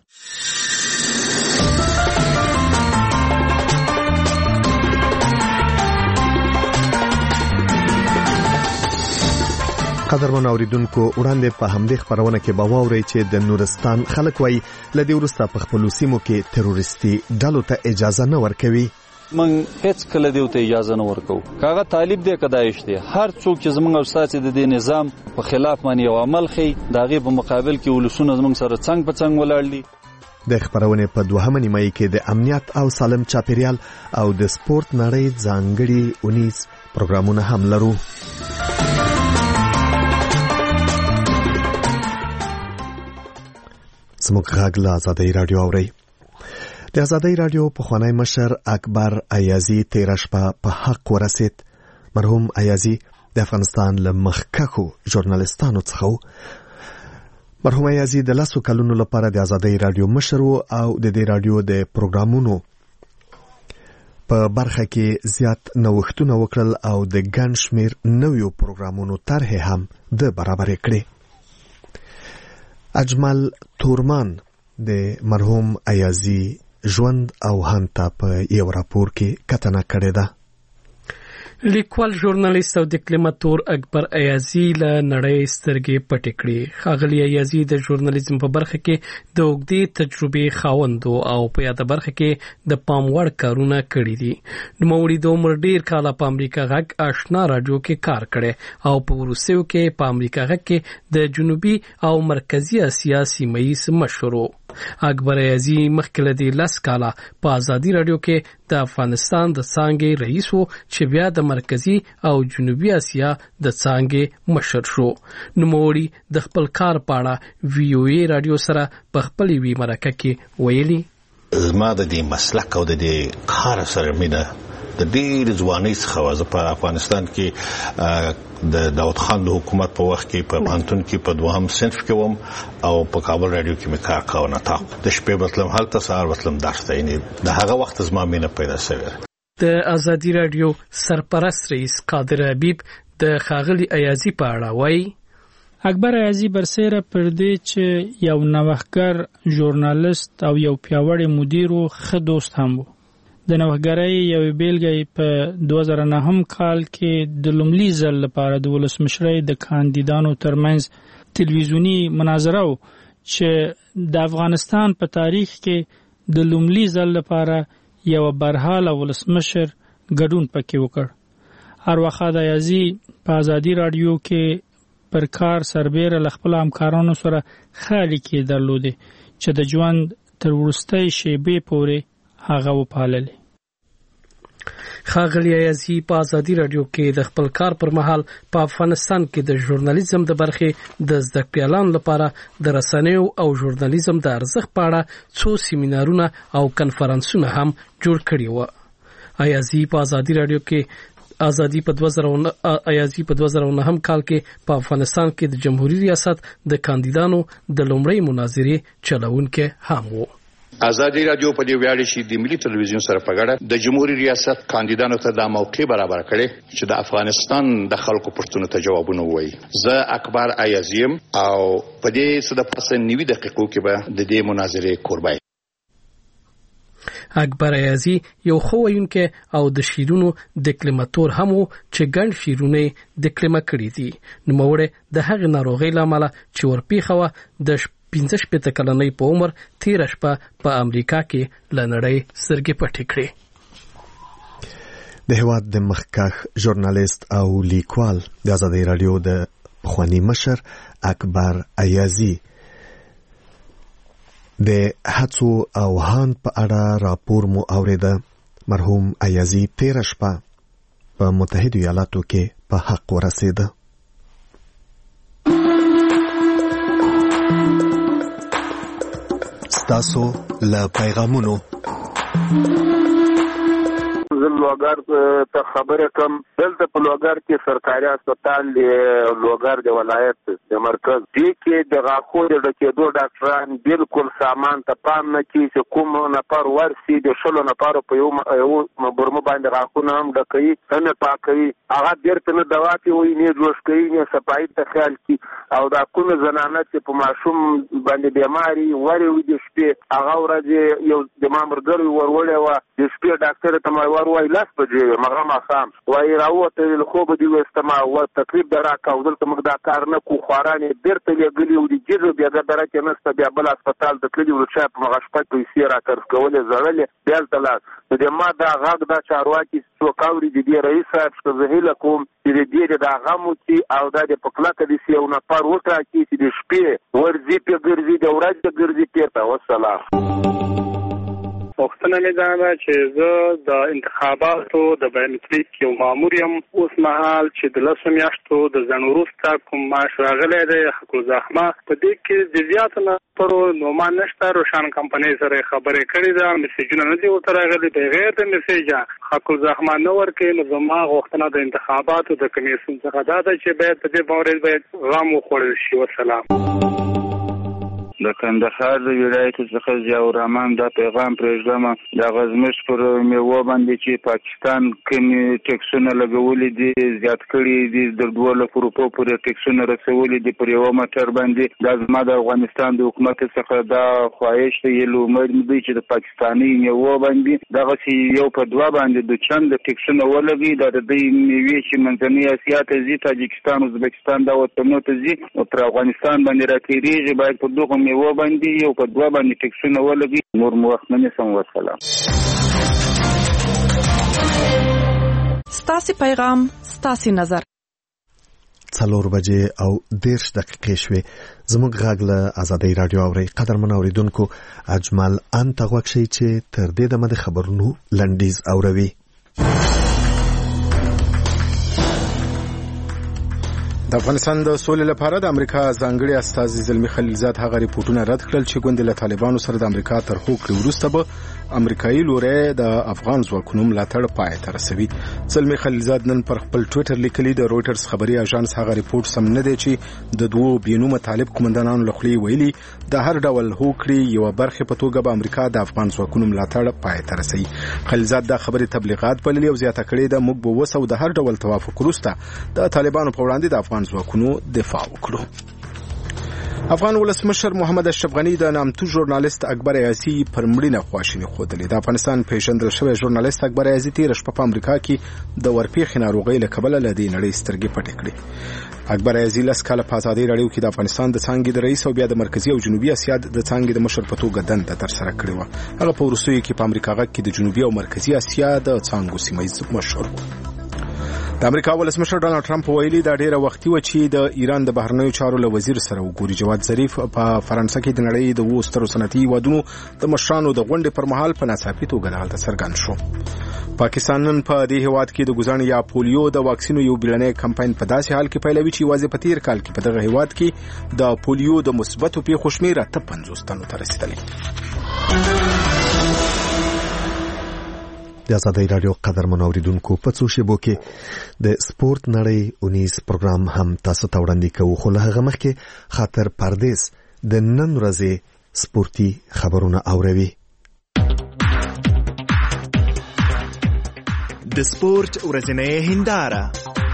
قدرمن اوریدونکو، وړاندې په همدې خبرونه کې به واورئ چې د نورستان خلک وایي له دې وروسته په خپلو سیمو کې تروریستي ډلو ته اجازه نه ورکوي. من هیڅ کله دیو ته اجازه نه ورکو، کاغه طالب دی کدایش دی، هر څوک چې زمونږ او ساتي د دې نظام په خلاف باندې یو عمل خي، داغه په مقابل کې ولسونه زمونږ سره څنګ په څنګ ولاړ دي. د خبرونه په دوهمه نیمه کې د امنیت او سالم چاپیریال او د سپورت نړۍ ځانګړي اونیز پروګرامونه هم لرو. زموږ غږ له ازادۍ راډیو اورئ. د ازادۍ راډیو پخوانی مشر اکبر ایازي تېره شپه په حق ورسېد. مرحوم ایازي د افغانستان له مخکښو ژورنالستانو څخه و. مرحوم ایازي د لسو کلونو لپاره د ازادۍ راډیو مشر و او د دې راډیو د پروګرامونو په برخه کې زیات نوښتونه وکړل او د ګڼ شمېر نویو پروګرامونو طرحې هم د برابرې کړې. اجمل تورمان د مرحوم ایازي ژوند او هانته په یو راپور کې کتنه کړې ده. لیکوال ژورنالیست او ډیپلوماټور اکبر ایازي له نړۍ سترګې پټې کړې. ښاغلي ایازي د ژورنالیزم په برخه کې د اوږدې تجربې خاوند او په یاده برخه کې د پام وړ کارونه کړي دي. نوموړي د عمر ډیر کاله په امریکا غږ آشنا راډیو کې کار کړی او په وروستیو کې په امریکا غږ کې د جنوبي او مرکزی اسیا سیمه ییز مشهور و. اکبر ایازي مخکې له دې لس کاله په ازادي راډیو کې د افغانستان د څانګې رئیس و چې بیا د مرکزی او جنوبي اسیا د څانګې مشر شو. نوموړي د خپل کار په اړه وی او ای راډیو سره په خپل وی مرکه کې ویلي: زما د دې مسلک او د دې کار سره مینه د ډېر ځوانۍ څخه وه. په افغانستان کې د داود خان د حکومت په وخت کې په پانتون کې په دوهم صنف کې وم او په کابل راډیو کې مې کار کاوه. نتا د شپې بتلم هلته، سهار بتلم درس ته. یعنې د هغه وخت زما مینه پیدا شوې. د ازادي راډیو سرپرست رئیس قادر حبیب د ښاغلي ایازي په اړه وایي: اکبر ایازي برسېره پر دې چې یو نوښتګر ژورنالیست او یو پیاوړی مدیر و، ښه دوست هم و. د نوښتګرۍ یوې بېلګه په دوه زره نهم کال کې د لومړي ځل لپاره د ولسمشرۍ د کاندیدانو ترمنځ تلویزیوني مناظره و چې د افغانستان په تاریخ کې د لومړي ځل لپاره یو برحاله ولسمشر ګډون پکې وکړ. ارواښاد ایازي په ازادي راډیو کې پر کار سربیره له خپلو همکارانو سره ښه اړیکې درلودې چې د ژوند تر وروستۍ شېبې پورې هغه وپاللې. ښاغلي ایازي په ازادي راډیو کې د خپل کار پر مهال په افغانستان کې د ژورنالیزم د برخې د زده کړیالانو لپاره د رسنیو او ژورنالیزم د ارزښت په اړه څو سیمینارونه او کنفرانسونه هم جوړ کړي وو. ایازي په ازادي راډیو کې ازادي په دوه زره ایازي په دوه زره نهم کال کې په افغانستان کې د جمهوریت ریاست د کاندیدانو د لومړۍ مناظرې چلوونکی هم وو. ازادي راډیو په دې ویاړ شي د ملي ټلویزیون سره په ګډه د جمهوریت ریاست کاندیدانو ته د موقع برابر کړي چې د افغانستان د خلکو پرتونو ته جوابونه وایي. زه اکبر ایازي او په دې څه د پس نوي دقیقو کې به د دې مناظرې قربای. اکبر ایازي یو ښه ویونکی او د شعرونو ډیکلماتور هم و چې ګڼ شعرونه ډیکلمه کړي دي. نوموړی د هغې ناروغۍ له امله چې ورپېښه وه د پنځه شپېته کلنۍ په عمر تېره شپه په امریکا کې له نړۍ سترګې پټې کړې. د هېواد د مخکښ ژورنالیست او لیکوال د ازادي راډیو د پخواني مشر اکبر ایازي د هڅو او هاند په اړه راپور مو اوریده. مرحوم ایازي تېره شپه په متحده ایالاتو کې په حق ورسېده. ستاسو له پیغامونو زه لوګر ته خبره کوم. دلته په لوګر کې سرکاري هسپتال دی، لوګر د ولایت د مرکز دی کې د غاښو د ډکېدو ډاکټران بالکل سامان ته پام نه کوي چې کوم نفر ورسي د شلو نفرو په یو برمه باندې غاښونه هم ډکوي، نه پاکوي، هغه بیرته نه دوا کوي، نه جوش کوي، نه صفایي ته خیال کوي. او دا کومه زنانه چې په ماشوم باندې بیماري ورې وي د شپې، هغه ورځ یو د ما ملګري ورولې وه د شپې ډاکټر ته ما وایي لس بجې مغه ماښام وایي راووته له خوبه دې ویسته ما و تکلیف در راکړه او دلته موږ دا کار نه کوو. خواران یې بېرته لېږلي و د جېږو بېګه دره کې نسته، بیا بل هسپتال ته تللي وو، چا په مغه شپه پیسې راکرز کولې زړلې بیا هلته لاس. نو د ما دا غږ دا چارواکي څوک اوري د دې رئیس صاحب څخه زه هیله کوم چې د دې دا غم وکړي او دا د په کلکه داسې یو نفر وټاکي چې د شپې ورځي پې ګرځي د ورځې ګرځي پېرته. والسلام. پوښتنه مې دا ده چې زه د انتخاباتو د بایومټریک یو مامور یم. اوس مهال چې د لسو میاشتو د ځنډ وروسته کوم معاش راغلی دی حق الزحمه، په دې کې د زیاتو نفرو نومان نشته. روشن کمپنۍ سره خبرې کړې ده، میسیجونه نه دي ورته راغلي، بغیر د میسیجه حق الزحمه نه ورکوي. نو زما غوښتنه د انتخاباتو د کمیسیون څخه دا ده چې باید په دې باندې باید غم وخوړل شي. والسلام. د کندهار د ولایت څخه ضیاء الرحمن دا پیغام پرېږدم د غزمش پر میوه باندې چې پاکستان کومې ټیکسونه لګولي دي زیات کړي دي د دوه لکو روپو پورې ټیکسونه رسولي دي پر یوه موټر باندې دا زما د افغانستان د حکومت څخه دا خواهش دی یلو امید مې دی چې د پاکستاني میوه باندې دغسې یو په دوه باندې د چند ټیکسونه ولګي دا د دوی میوې چې منځنۍ اسیا ته ځي تاجکستان ازبکستان دا وطنو ته ځي او پر افغانستان باندې راتېرېږي باید په دغو میوه باندې یو په دوه باندې ټیکسونه ولګي نور مو وخت نه نیسم وسلام. ستاسې پیغام ستاسې نظر. څلور بجې او دېرش دقیقې شوې. زموږ غږ له ازادۍ راډیو اورئ. قدرمن اورېدونکو اجمل ان ته غوږ شئ چې تر دې دمه د خبرونو لنډیز اوروي. د افغانستان د سولې لپاره د امریکا ځانګړي استازي زلمی خلیلزاد هغه ریپورتونه رد کړل چې ګوند له طالبانو سره د امریکا تر هوکړې وروسته به امریکایي لوري د افغان ځواکونو ملاتړ پای ته رسوي. زلمی خلیلزاد نن پر خپل ټویټر لیکلي د رويټرز خبري اژانس هغه ریپورت سم نه دی چې د دوو بینومه طالب قومندانانو له خولې ویلي د هر ډول هوکړې یو برخه په توګه به امریکا د افغان ځواکونو ملاتړ پای ته رسوي. خلیلزاد دا خبري تبلیغات بللي او زیاته کړې ده موږ به وسو د هر ډول توافق وروسته د طالبانو په وړاندې د افغان ځواکونو دفاع وکړو. افغان ولسمشر محمد اشرف غنی د نامتو ژورنالیست اکبر ایازي پر مړینه خواشیني ښودلې. د افغانستان پیژندل شوی ژورنالیست اکبر ایازي تېره شپه په امریکا کې د ورپېښې ناروغۍ له کبله له دې نړۍ سترګې پټې کړې. اکبر ایازي لس کاله په ازادۍ راډیو کې د افغانستان د څانګې د رئیس او بیا د مرکزي او جنوبي اسیا د څانګې د مشر په توګه دنده ترسره کړې وه. هغه په وروستیو کې په امریکا غږ کې د جنوبي او مرکزي اسیا د څانګو سیمه مشر و. د امریکا ولسمشر ډانلډ ټرمپ ویلي دا ډیره وختي و چې د ایران د بهرنیو چارو له وزیر سره وګوري. جواد ظریف په فرانسه کې د نړۍ د وو سترو صنعتي هیوادونو د مشرانو د غونډې پر مهال په ناڅاپي توګه دغلته څرګند شو. پاکستان نن په دې هیواد کې د ګزان یا پولیو د واکسینو یو بیړنی کمپاین په داسې حال کې پیلوي چې یوازې په تیر کال کې په دغه هیواد کې د پولیو د مثبتو پیښو شمېر اته پنځوس تنو ته رسیدلی. د ازادۍ راډیو قدرمن اوریدونکو په څو شیبو کې د سپورت نړۍ اونیز پروګرام هم تاسو ته وړاندې کوو، خو له هغه مخکې خاطر پردیس د نن ورځې سپورتي خبرونه اوروي. د سپورت ورځنۍ هنداره.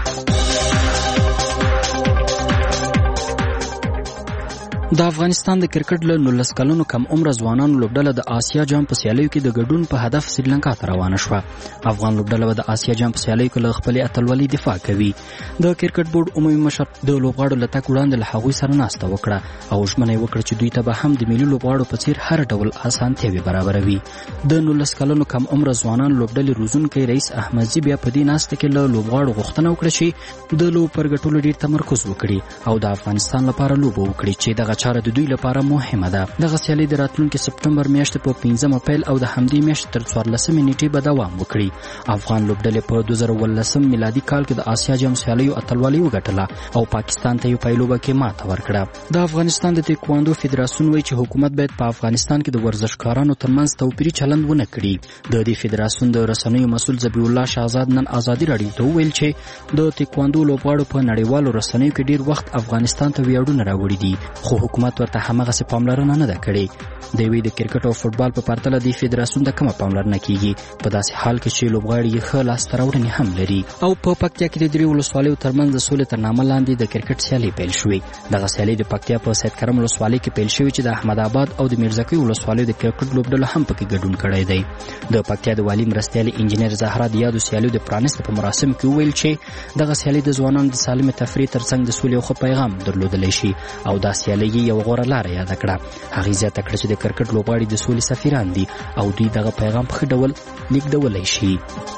د افغانستان د کرکټ له نولس کلونو کم عمره ځوانانو لوبډله د آسیا جام په سیالیو کې د ګډون په هدف سریلانکا ته روانه شوه. افغان لوبډله به د آسیا جام په سیالیو کې له خپلې اتلولۍ دفاع کوي. د کرکټ بورډ عمومي مشر د لوبغاړو له تګ وړاندې له هغوی سره ناسته وکړه او ژمنه یې وکړه چې دوی ته به هم د ملي لوبغاړو په څیر هر ډول اسانتیاوې برابروي. د نولس کلونو کم عمره ځوانان لوبډلې روزونکی رئیس احمدزي بیا په دې ناسته کې له لوبغاړو غوښتنه وکړه چې د لوب پر ګټلو ډیر تمرکز وکړي او د افغانستان لپاره لوبه وکړي چې دغه چاره د دوی لپاره مهمه ده. دغه سیالي د راتلونکي سپټمبر میاشتې په پنځمه پیل او د همدې میاشتې تر څوارلسمې نیټې به دوام وکړي. افغان لوبډلې په دوه زره اوولسم میلادي کال کې د آسیا جام سیالیو اتلولي وګټله او پاکستان ته یو پایلوبه کې ماته ورکړه. د افغانستان د تایکواندو فدراسیون وایي چې حکومت باید په افغانستان کې د ورزشکارانو ترمنځ توپیري چلند ونه کړي. د دې فدراسیون د رسنیو مسؤل ذبیح الله شهزاد نن ازادي راډیو ته وویل چې د تایکواندو لوبغاړو په نړیوالو رسنیو کې ډیر وخت افغانستان ته ویاړونه راوړي دي خو حکومت ورته همغه څه پاملرنه نه ده کړې. د یوې د کرکټ او فوټبال په پرتله د فدراسیون د کومه پاملرنه کیږي په داسې حال کې چې لوبغاړي یې ښه لاسته راوړنې هم لري. او په پکتیا کې د درې ولسوالیو ترمنځ د سولې تر نامه لاندې د کرکټ سیالي پیل شوې. دغه سیالي د پکتیا په سید کرم ولسوالۍ کې پیل شوې چې د احمد آباد او د میرزکوي ولسوالیو د کرکټ لوبډلو هم پکې ګډون کړی دی. د پکتیا د والي مرستیال انجینر زهرا د یادو سیالیو د پرانیست په مراسم کې وویل چې دغه سیالي د ځوانانو د سالمې تفریح ترڅنګ د سولې او ښه پیغام درلودلی شي او دا سیالي یې یوه غوره لاره یاده کړه. هغې زیاته کړه چې د کرکټ لوبغاړي د سولې سفیران دي او دوی دغه پیغام په ښه ډول لیږدولی شي.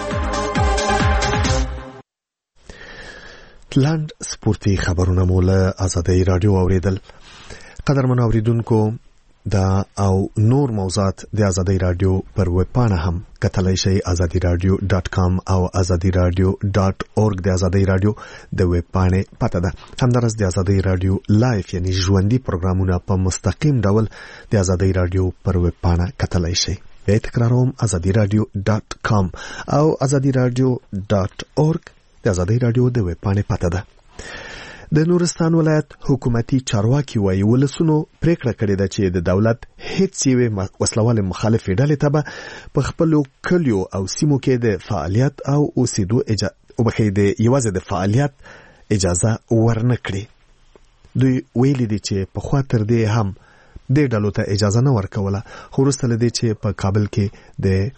لاند سپورتي خبرونه مو له ازادۍ راډیو اوریدل. قدرمن اوریدونکو دا او نور موضوعات د ازادۍ راډیو پر ویب پاڼه هم کتلی شئ ازادي راډیو ډاټ کام او ازادي راډیو ډاټ اورګ د ازادۍ راډیو د ویب پاڼې پته ده. همدارس د ازادۍ راډیو لایف یعنی ژوندي پروګرامونه په مستقیم ډول د ازادۍ راډیو پر ویب پاڼه کتلی شئ. بیا تکراروم ازادي راډیو ډاټ کام او ازادي راډیو ډاټ اورګ د ازادۍ راډیو د ویب پاڼې پته ده. د نورستان ولایت حکومتي چارواکي وایي ولسونو پریکړه کړې ده چې د دولت هیڅ یوه وسلواله مخالفې ډلې ته به په خپلو کلیو او سیمو کې د فعالیت او اوسېدو اجازه وبخښئ د یوازې د فعالیت اجازه ورنه کړي. دوی ویلي دي چې پخوا تر دې هم دې ډلو ته اجازه نه ورکوله، خو وروسته له دې چې په کابل کې د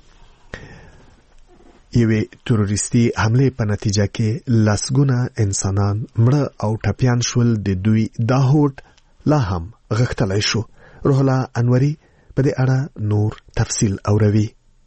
یوې تروریستي حملې په نتیجه کې لسګونه انسانان مړه او ټپیان شول، د دوی دا هوډ لا هم غښتلی شو. روح الله انوري په دې اړه نور تفصیل اوروي.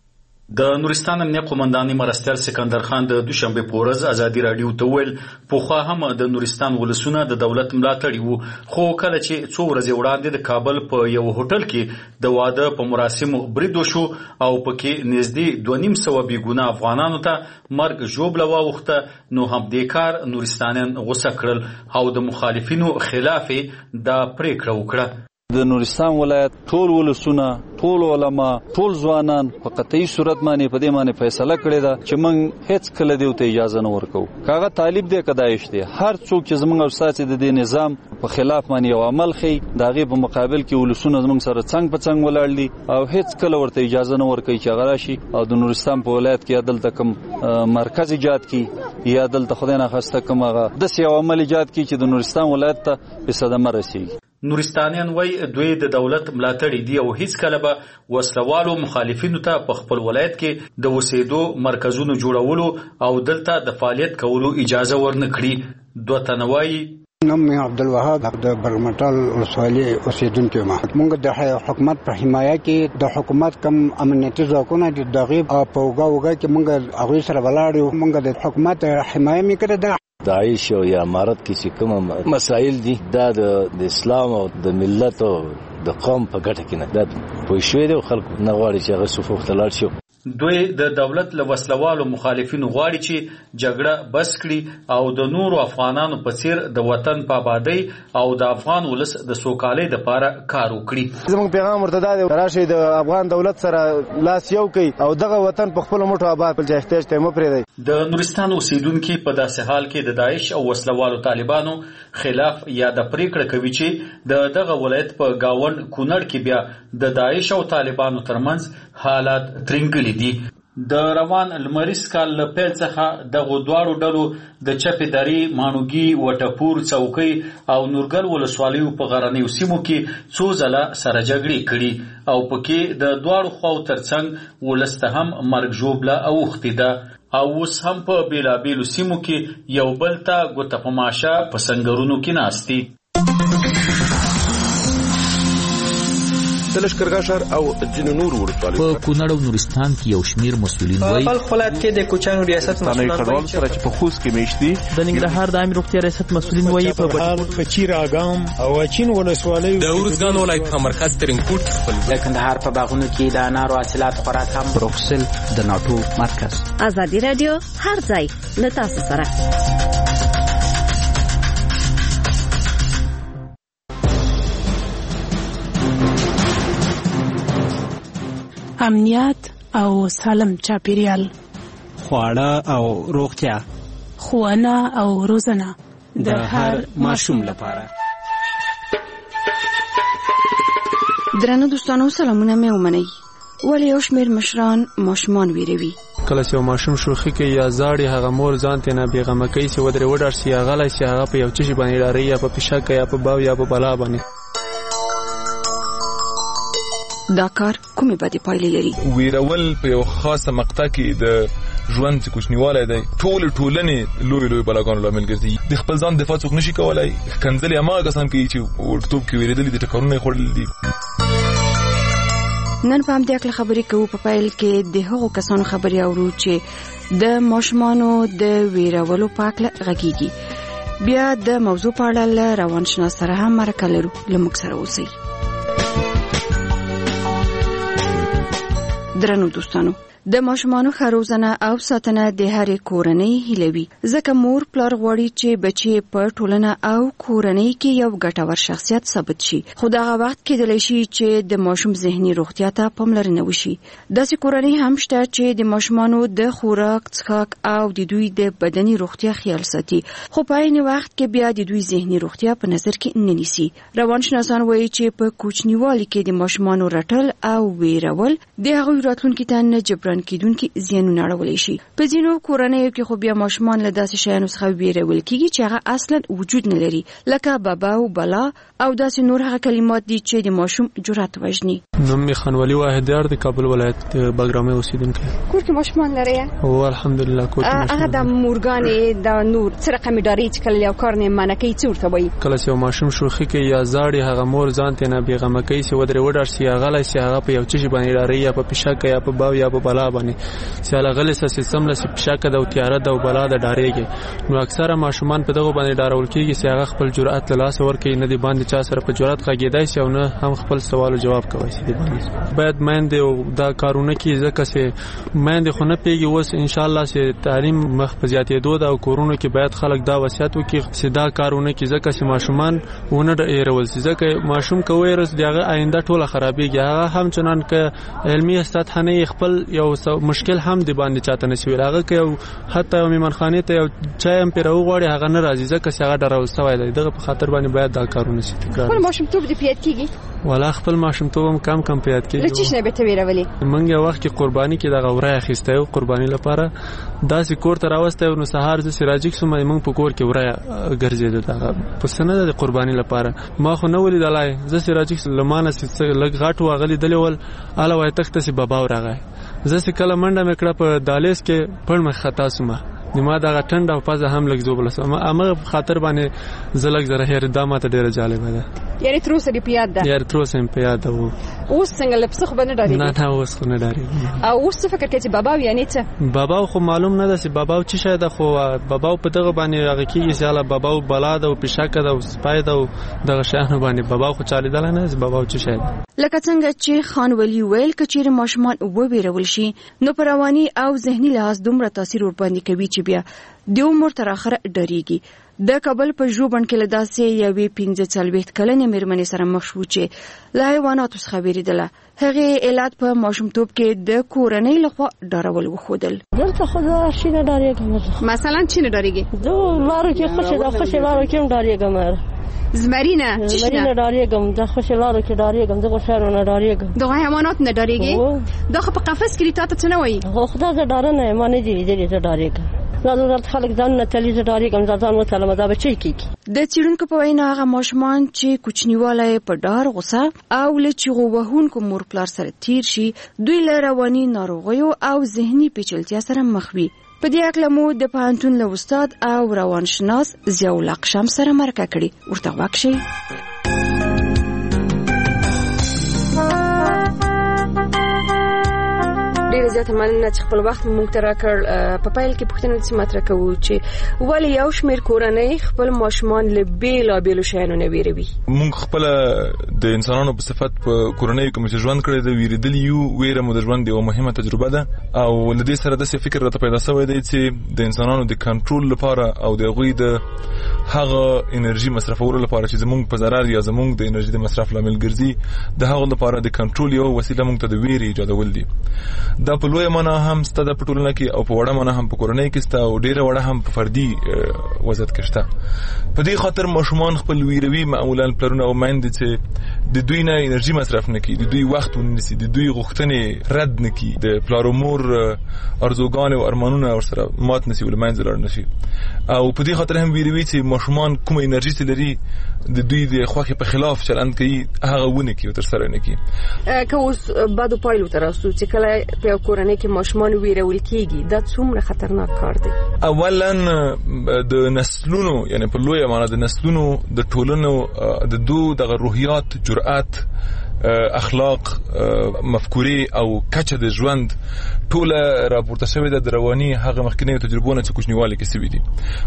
د نورستان امنیه قومنداني مرستیال سکندر خان د دوشنبه په ورځ ازادي رادیو ته ویل پوخا هم د نورستان ولسونه د دولت ملاتړي وو، خو کله چې څو ورځې وړاندې د کابل په یو هوټل کې د واده په مراسمو برید وشو او پکې نږدې دوه نیم سوه بېګناه افغانانو ته مرګ ژوبله واوښته، نو هم دې کار نورستانیان غوسه کړل او د مخالفینو خلاف دا پریکړه وکړه. د نورستان ولایت ټول ولسونه، ټول علما، ټول ځوانان په قطعي صورت باندې په دې باندې فیصله کړې ده چې موږ هیڅ کله دیو ته اجازه نه ورکوو. کاغه طالب دی کدایش دی، هر څوک چې زموږ او ساتي د دې نظام په خلاف باندې یو عمل خي، داغه په مقابل کې ولسونه زموږ سره څنګ په څنګ ولاړ دي او هیڅ کله ورته اجازه نه ورکوي چې هغه راشي او د نورستان په ولایت کې عدالت کوم مرکز ایجاد کړي یا عدالت خدای نه خواسته کوم هغه د سیاو عمل ایجاد کړي چې د نورستان ولایت ته په صدمه رسیږي. نورستانیان وای دوی د دولت ملاتړي دي او هیڅ کله به وسلوالو مخالفینو ته په خپل ولایت کې د اوسېدو مرکزونو جوړولو او دلته د فعالیت کولو اجازه ورنه کړي. دوه تنوای نوم عبدالوهاب د برمټال ولسوالۍ اوسېدونکی ما. موږ د حکومت په حمایه کې د حکومت کم امنیتي ځواکونه د دغې په اوږه اوږه کې موږ هغوی سره ولاړ یو. موږ د حکومت حمایه مې کړې ده. داعش او یا امارت کې چې کوم مسایل دي دا د اسلام او د ملت او د قوم په ګټه کې نه ده پوه شوی دی، خلکو نه غواړي چې هغه صفوف ته لاړ شي. دوی د دولت له وسلوالو مخالفینو غواړي چې جګړه بس کړي او د نورو افغانانو په څیر د وطن په آبادۍ او د افغان ولس د سوکالۍ لپاره کار وکړي. زموږ پیغام ورته دا دی راشي د افغان دولت سره لاس یو کوي او دغه وطن په خپل موټو آباد کړي، احتیاج ته مو پرېږدي. د نورستان اوسیدونکي په داسې حال کې د داعش او وسلوالو طالبانو خلاف یا د پریکړه کوي چې د دغه ولایت په گاون کونړ کې بیا د داعش او طالبانو ترمنځ حالات ترنګلي دي. د روان لمریز کال له پیل څخه دغه دواړو ډلو د چپې درې، ماڼوګي، وټپور، څوکۍ او نورګل ولسوالیو په غرنیو سیمو کې څو ځله سره جګړې کړي او پکې د دواړو خواو ترڅنګ ولس ته هم مرګ ژوبله اوښتې ده او اوس هم په بیلابیلو سیمو کې یو بل ته ګوته په ماشه په سنګرونو کې ناست دي. د لښکرګاه ښار او ځینو نورو ولسوالیو په کونړ او نورستان کې یو شمیر مسؤلین وایي په بلخ ولایت کې د کوچیانو ریاست مسؤلین وایي سره چې په خوست کې میشتي د ننګرهار د عامه روغتیا ریاست مسؤلین وایي په بهار په چیر اګام او اچین ولسوالیو د ورزګان ولایت په مرکز ترنکوټ خپل د کندهار په باغونو کې د انارو حاصلات خوراک هم بروکسل د ناټو مرکز. ازادي رادیو هر ځای له تاسو سره. امنیت او سالم چاپیریال، خواړه او روغتیا، ښوونه او روزنه د هر ماشوم لپاره. درنو دوستانو سلامونه مې ومنئ. ولې یو شمېر مشران ماشومان ویروي؟ کله چې ماشوم شوخي کوي یا زاړي هغه مور ځان ته نه بیغمه کوي چې ودرې وډار سي هغه لای سي هغه په یو چشي باندې لاري یا په پښه کې یا په باو یا په بلا باندې. دا کار کومې بدې پایلې لري؟ ویرول په یو خاصه مقطع کې د ژوند چې کوچنیوالی دی ټول ټولنې لوی لوی بلاګانو لامل ګرځي. د خپل ځان دفاع څوک نشي کولای. ښکنځلې هماغه کسان کوي چې وړتوب کې ویرېدلي دي، ټکرونه یې خوړلي دي. نن په همدې اړه خبرې کوو. په پیل کې د هغو کسانو خبرې اورو چې د ماشومانو د ویرولو په اړه غږیږي. بیا د موضوع په اړه له روانشناس سره هم مرکه لرو. له موږ سره اوسئ. درنو دوستانو، د ماشومانو ښه روزنه او ساتنه د هرې کورنۍ هیله وي، ځکه مور پلار غواړي چې بچي په ټولنه او کورنۍ کې یو ګټور شخصیت ثابت شي، خو دغه وخت کېدلی شي چې د ماشوم ذهني روغتیا ته پاملرنه وشي. داسې کورنۍ هم شته چې د ماشومانو د خوراک، څښاک او د دوی د بدني روغتیا خیال ساتي، خو په عین وخت کې بیا د دوی ذهني روغتیا په نظر کې نه نیسي. روانشناسان وایي چې په کوچنیوالي کې د ماشومانو رټل او ویرول د هغوی راتلونکي ته نه جبران کیدونکي زیانونه اړولی شي. په ځینو کورنیو کې خو بیا ماشومان له داسې شیانو څخه ویرول کیږي چې هغه اصلا وجود نه لري، لکه بابا او بلا او داسې نور هغه کلمات دي چې د ماشوم جرأت وژني. نوم می خانوالي واحد یار د کابل ولایت بګرامه اوسیدونکی. کور کې ماشومان لري؟ او الحمدلله کور کې. هغه د مورګانې د نور څه رقم داري چې کله یو کار نه منع کوي څور ته وایي. کله چې ماشوم شوخي کوي یا زاړي هغه مور ځان ته نه بیغمه کوي چې ودرې وډار سي هغه لای سي هغه په یو چی باندې داري یا په پښه یا په باو یا په بلا باندې سیاله غلې سیستم له پښه د او تیاره د بلا د ډارېږي. نو اکثره ماشومان په دغه باندې ډارول کیږي چې هغه خپل جرأت له لاس ورکړي، نه دی باندې چا سره په جرأت غږیدای شي او نه هم خپل سوال او جواب کوي. دی باندې باید مېندې او دا کارونه کې ځکه چې مېندې خو نه پیږي. اوس ان شاء الله چې تعلیم مخ په زیاتېدو دا او کورونو کې باید خلک دا وصیت وکړي چې دا کارونه کې ځکه چې ماشومان ونه ډېرول شي، ځکه ماشوم کوي رس دغه آینده ټوله خرابېږي. هغه هم چنان ک علمي سطح نه خپل یو مشکل هم دی باندې چاته نشي هغه کې حتی میمنخانه ته یو چای هم پیرو غواړي هغه نه راځي ځکه چې هغه ډراول سوی دی. دغه په خاطر باندې باید دا کارونه شي تکرار. خپل ماشومتوب دې پیاد کیږي؟ ولا خپل ماشومتوب هم کم کم پیاد کیږي. لچې نه به ته ویرولې؟ منګ یو وخت کې قرباني کې دغه ورای اخیسته او قرباني لپاره داسې کور ته راوسته نو سهار د سراجیک سمه موږ په کور کې ورای ګرځیدو دغه په سند د قرباني لپاره. ما خو نه ولیدلای ز سراجیک لمانه لګ غاټ واغلی دلول اله وای تخته سي بابا ورغه زه کله منډه مکړه په دالیس کې پړ مخ خطا سومه نیمه دا ټنډه او پزه هم لګ زوبل سم امه خاطر باندې زلګ زره هر دامه ته ډیره جالبه ده. یاري تر اوسه دی پیاد ده؟ یاري تر اوسه پیاد ده. اوس څنګه لپسخ باندې ډاری؟ نه نه اوس خو نه ډاری. او اوس څه فکر کوي چې بابا یعنی څه؟ بابا خو معلوم نه ده چې بابا چې شاید خو بابا په دغه باندې هغه کیږي چې الله بابا بلا ده او پښاکه ده او سپای ده او دغه شانه باندې بابا خو چالي دل نه چې بابا چې شاید. لکه څنګه چې خان ولی ویل کچیر ماشومان و بیرول شي نو پروانی او ذهني لحاظ دومره تاثیر ور باندې کوي چې بیا د عمر تر اخره ډریږي. د کابل په ژوبڼ کې لداسې یوې پنځه څلوېښت کلنې مېرمنې سره مخ شو چې له حیواناتو څخه وېرېدله. هغې علت په ماشومتوب کې د کورنۍ لخوا ډارول وښودل. دلته خو زه شي نه ډارېږم. مثلا چې نه ډارېږې؟ د لارو کې خوشې ده خوشې لارو کې هم ډارېږم. زمرینه چې زمرینه ډارېږم د خوشې لارو کې ډارېږم د غوښارو نه ډارېږم. د حیوانات نه ډارېږې؟ دا خو په قفس کې تا ته څه نه وایي؟ خو خدا زه ډاره نه یم ما نه دي لیدلي زه ډارېږم. زه خلک ځان نه تلي زه ډارېږم زه ځان وتلم دا به چی کېږي. د څېړونکو په وینا هغه ماشومان چې کوچنیوالی په ډار غوسه او له چیغو وهونکو مور پلار سره تیر شي دوی له رواني ناروغیو او ذهني پیچلتیا سره مخ وي. په دې اړه مو د پوهنتون له استاد او روانشناس ضیاءالله اقشام سره مرکه کړې. ورته غوږ شئ. ډیره زیاته مننه چې خپل وخت مونږ ته راکړ. په پیل کې پوښتنه داسې مطرح کوو چې ولې یو شمېر کورنۍ خپل ماشومان له بېلابېلو شیانو نه ویروي؟ مونږ خپله د انسانانو په صفت په کورنیو کې چې ژوند کړی د ویرېدلي یو. ویره مو د ژوند یوه مهمه تجربه ده او له دې سره داسې فکر راته پیدا شوی دی چې د انسانانو د کنټرول لپاره او د هغوی د هغه انرژي مصرفولو لپاره چې زمونږ په ضرر یا زمونږ د انرژي د مصرف لامل ګرځي د هغو لپاره د کنټرول یو وسیله مونږ ته د ویرې ایجادول دي. دا په لویه معنا هم سته د په ټولنه کې او په وړه معنا هم په کورنۍ کې سته او ډېره وړه هم په فردي وضعیت کې شته. په دې خاطر ماشومان خپل ویروي معمولا پلرونه او میندې چې د دوی نه انرژي مصرف نه کړي، د دوی وخت ونیسي، د دوی غوښتنې رد نه کړي، د پلار او مور ارزوګانې او ارمانونه ورسره مات نه شي له منځه لاړ نه شي. او په دې خاطر هم ویروي چې ماشومان کومه انرژي چې لري د دوی د خوښې په خلاف چلند کوي هغه ونه کوي او ترسره نه کوي. که اوس بدو پایلو ته راسو چې کله په یو کورنۍ کې ماشومان ویرول کېږي دا څومره خطرناک کار دی؟ اولا د نسلونو یعنی په لویه معنا د نسلونو د ټولنو د دو دغه روحیات، جرأت، اخلاق، مفکورې او کچه د ژوند ټوله راپورته شوې ده د رواني هغه مخکنیو تجربو نه چې کوچنیوالي کې سوي دي.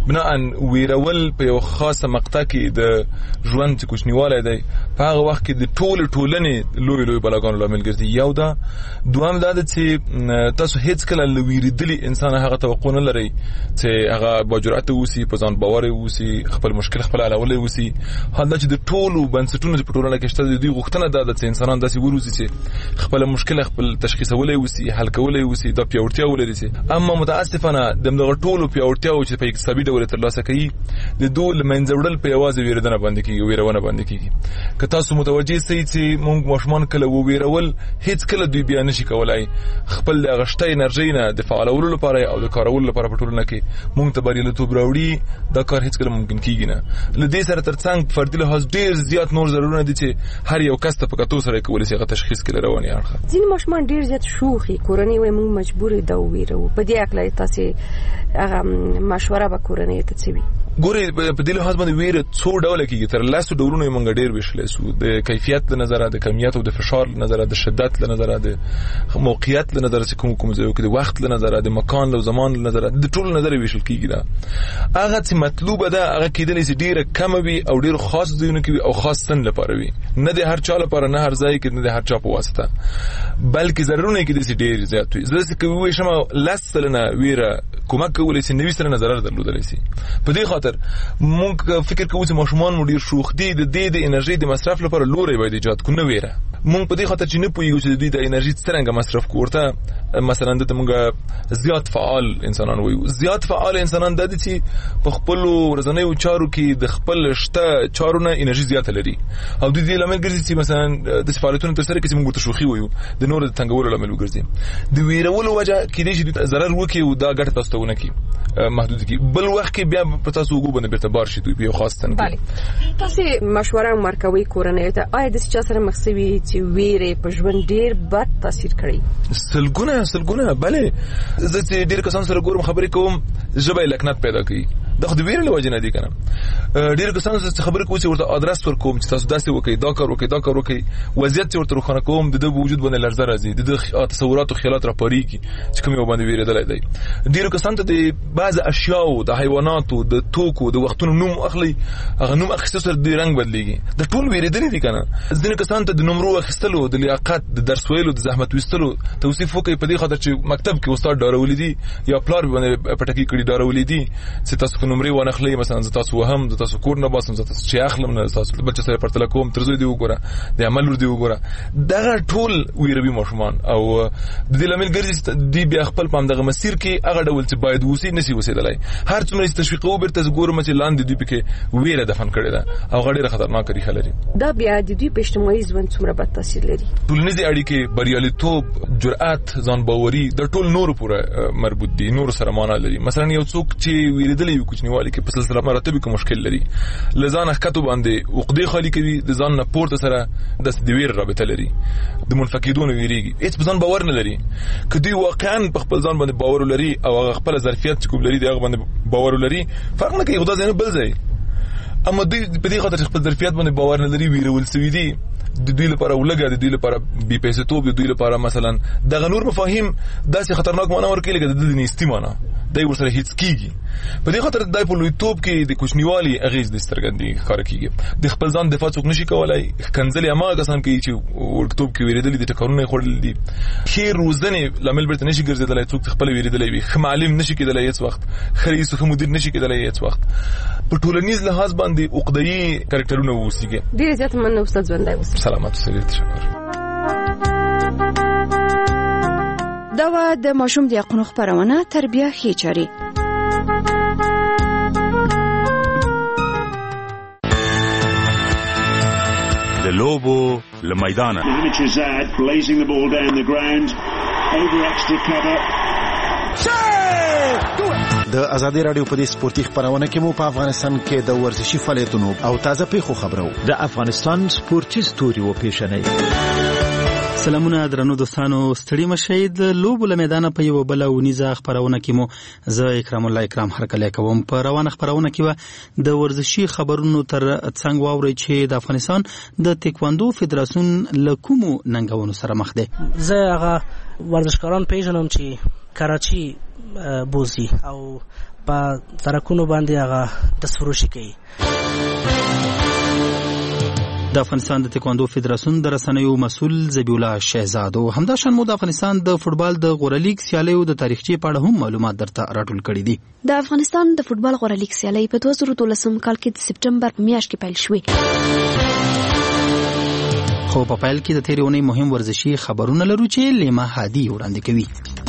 بناء ویرول په یو خاصه مقطع کې د ژوند چې کوچنیوالی دی په هغه وخت کې د ټولې ټولنې لوی لوی بلاګانو لامل ګرځي. یو دا دوام دا ده چې تاسو هیڅ کله له ویرېدلي انسان هغه توقع نه لرئ چې هغه باجرأته اوسي، په ځان باوري اوسي، خپل مشکل خپل حلولی اوسي. حال دا چې د ټولو بنسټونو چې په ټولنه کې شته د دوی غوښتنه دا ده چې انسانان داسې وروزي چې خپل مشکل خپل تشخیصولی اوسي، حل کولی اوسي، دا پیاوړتیا ولري چې اما متاسفانه دغه ټولو پیاوړتیاو چې په اقتصادي ډول ترلاسه کوي د دوی له منځه وړل په یوازې ویرېدنه باندې کېږي، ویرونه باندې کېږي. که تاسو متوجه سئ چې موږ ماشومان کله وویرول هیڅ کله دوی بیا نشي کولای خپل د غشته انرژي نه د فعالولو لپاره او د کارولو لپاره په ټولنه کې موږ ته بریالیتوب راوړي. دا کار هیڅ کله ممکن کېږي نه. له دې سره ترڅنګ فردي لحاظ ډېر زیات نور ضرورونه دي چې هر یو کس ته په کتو سره کولی شي هغه تشخیص کړي رواني اړخ. ځینې ماشومان ډېر زیات شوخي کورنۍ وایي موږ مجبور یو دا وویرو. په دې اړه تاسو هغه مشوره به کورنۍ ته څه وي؟ ګوري په دې لحاظ باندې ویره څو ډوله کېږي. تر لاسو ډولونه یې موږ ډېر ویشلی سو، د کیفیت له نظره، د کمیت او د فشار له نظره، د شدت له نظره، د موقعیت له نظره چې کوم کوم ځایو کې، د وخت له نظره، د مکان او زمان له نظره، د ټولو نظره ویشل کېږي. دا هغه چې مطلوبه ده هغه کېدلی شي ډېره کمه وي او ډېر خاص ځایونو کې وي او خاص سن لپاره وي، نه د هر چا لپاره، نه هر ځای کې، نه د هر چا په واسطه، بلکې ضررونه یې کېدلی شي ډېر زیات وي. زه داسې که وویشم لس سلنه ویره کومک کولی شي، نوي سلنه ضرر درلودلی شي. په دې خاطر مونږ فکر کوو چې ماشومان مو ډېر شوخ دي، د دې د انرژي د مصرف لپاره لوری باید ایجاد کړو، نه ویره. مونږ په دې خاطر چې نه پوهیږو چې د دوی د انرژي څرنګه مصرف کړو. ورته مثلا دته مونږ زیات فعال انسانان وایو. زیات فعال انسانان د دې چې په خپل ورځنیو چارو کې د خپل شته چارو نه انرژي زیاته لري او د دې لامل ګرځي چې مثلا د فعالیتونو تر سره کې مونږ ته شوخي وایو، د نور د تنګولو لامل وګرځي. د ویرولو وجه کې دې چې ضرر وکړي او دا ګټه تاسو ته ونه کړي محدود کی. بل وخت کې بیا په تاسو وګو باندې بیرته بار شي دوی په خاص تن. بله تاسو مشوره مرکوي کورنۍ ته آیا د چا سره مخسوي چې ویره په ژوند ډیر بد تاثیر کړی؟ سلګونه سلګونه بله زه چې ډیر کسان سره ګورم خبرې کوم ژبه لکنات پیدا کوي. دا خو د ویرې له وجې نه دي کنه. ډیر کسان سره خبرې کوم چې ورته ادرس ورکوم چې تاسو داسې وکړئ، دا کار وکړئ، دا کار وکړئ، وضعیت ورته روښانه کوم، د وجود باندې لړزه راځي، د تصورات او خیالات راپاریږي چې کوم یو باندې ویرېدلی دی. ډیر کسان ته د بعض اشیاء د حیواناتو د توکو د وختونو نوم اخلي، هغه نوم اخیستو سره د رنگ بدلیږي. د ټول ویرېدلې دي کنه. ځینې کسان ته د نمرو اخیستلو، د لیاقت، د درس ویلو، د زحمت ویستلو توصیف وکړي په دې خاطر چې مکتب کې استاد ډارولې دي یا پلار باندې پټکی کړي ډارولې دي چې تاسو نمرې ونه اخلي، مثلا زه تاسو وهم، زه تاسو کور نه باسم، زه تاسو چې اخلم نه تاسو بل څه سره پرتله کوم، ترځو دی وګوره، د عمل ور دی وګوره. دغه ټول ویروي ماشومان او د دې لامل ګرځي دی بیا خپل پام دغه مسیر کې هغه ډول چې باید وسی نسی وسیدلای. هر څومره تشویقو برته ګورم چې لاندې دوی پکې ویره دفن کړي ده او غډېره خطرناک ریښه لري. دا بیا د دوی په اجتماعي ژوند څومره بد تاثیر لري؟ ټولنیزې اړیکې، بریالیتوب، جرأت، ځان باوري د ټول نور پورې مربوط دي، نور سره معنا لري. مثلا یو څوک چې ویریدلی یو کوچنیوالي کې په سلسله مراتب کې مشکل لري، لزان حقته باندې عقدې خالی کوي، د ځان نه پورته سره د ویر رابطه لري، د منفقدون ویریږي، هیڅ په ځان باور نه لري. که دوی واقعا په خپل ځان باندې باور لري او خپل ظرفیت کوم لري دغه باندې باور لري، فرق نه کوي خدای زنه بل ځای. اما دوی په دې خاطر خپل ظرفیت باندې باور نه لري، ویرول سوي دي. د دوی لپاره ولګا، د دوی لپاره بي پیسې توپ، د دوی لپاره مثلا دغه نور مفاهیم داسې خطرناک معنا ورکړي لکه د دې نيستي معنا دای ورسره هیڅ کیږي. په دې خاطر دای په لوی توپ کې د کوچنیوالي اغیز د سترګندې ښکار کیږي. د خپل ځان دفاع څوک نشي کولای. کنځلې اما کسان کوي چې ورکتوب کې ویریدلې د ټکرونه خورل دي. خیر روزنه لامل برته نشي ګرځیدلای، څوک خپل ویریدلې وي، خ معلم نشي کېدلای هیڅ وخت، خريس خو مدیر نشي کېدلای هیڅ وخت. په ټولنیز لحاظ باندې عقده‌ای کریکټرونه ووسیږي. ډیر زیات مننه استاد ژوندای اوسه. سلامات اوسئ. تشکر. دا و د ماشوم د حقوقو خبرونه تربیه ښې چاري. د لوبو له میدانه د ازادي رادیو په دې سپورتي خبرونه کې مو په افغانستان کې د ورزشي فعالیتونو او تازه پیښو خبرو. د افغانستان سپورتي ستوري و پیښنې. سلامونه درنو دوستانو، ستړي مشئ. د لوبو له میدانه په یو بل ونیزه خبرونه کې مو زه اکرام الله اکرام هرکلی کوم. په روانه خبرونه کې د ورزشي خبرونو تر څنګ واوري چې د افغانستان د تکواندو فدراسیون له کومو ننګونو سره مخ دی. زه هغه ورزشکاران پیژنم چې کراچي بوزي او په سرکونو باندې هغه دستفروشي کوي. د افغانستان د تکواندو فدراسیون د رسنیو مسؤل ذبیح الله شهزاد او همداشان مو د افغانستان د فوتبال د غورلیګ سیالیو د تاریخچې په اړه هم معلومات درته راټول کړي دي. د افغانستان د فوتبال غورلیګ سیالي په دوه زره دولسم کال کې د سپټمبر په میاشت کې پیل شوې. خو په پیل کې د تیرې اونۍ مهم ورزشي خبرونه لرو چې لیما هادي وړاندې کوي.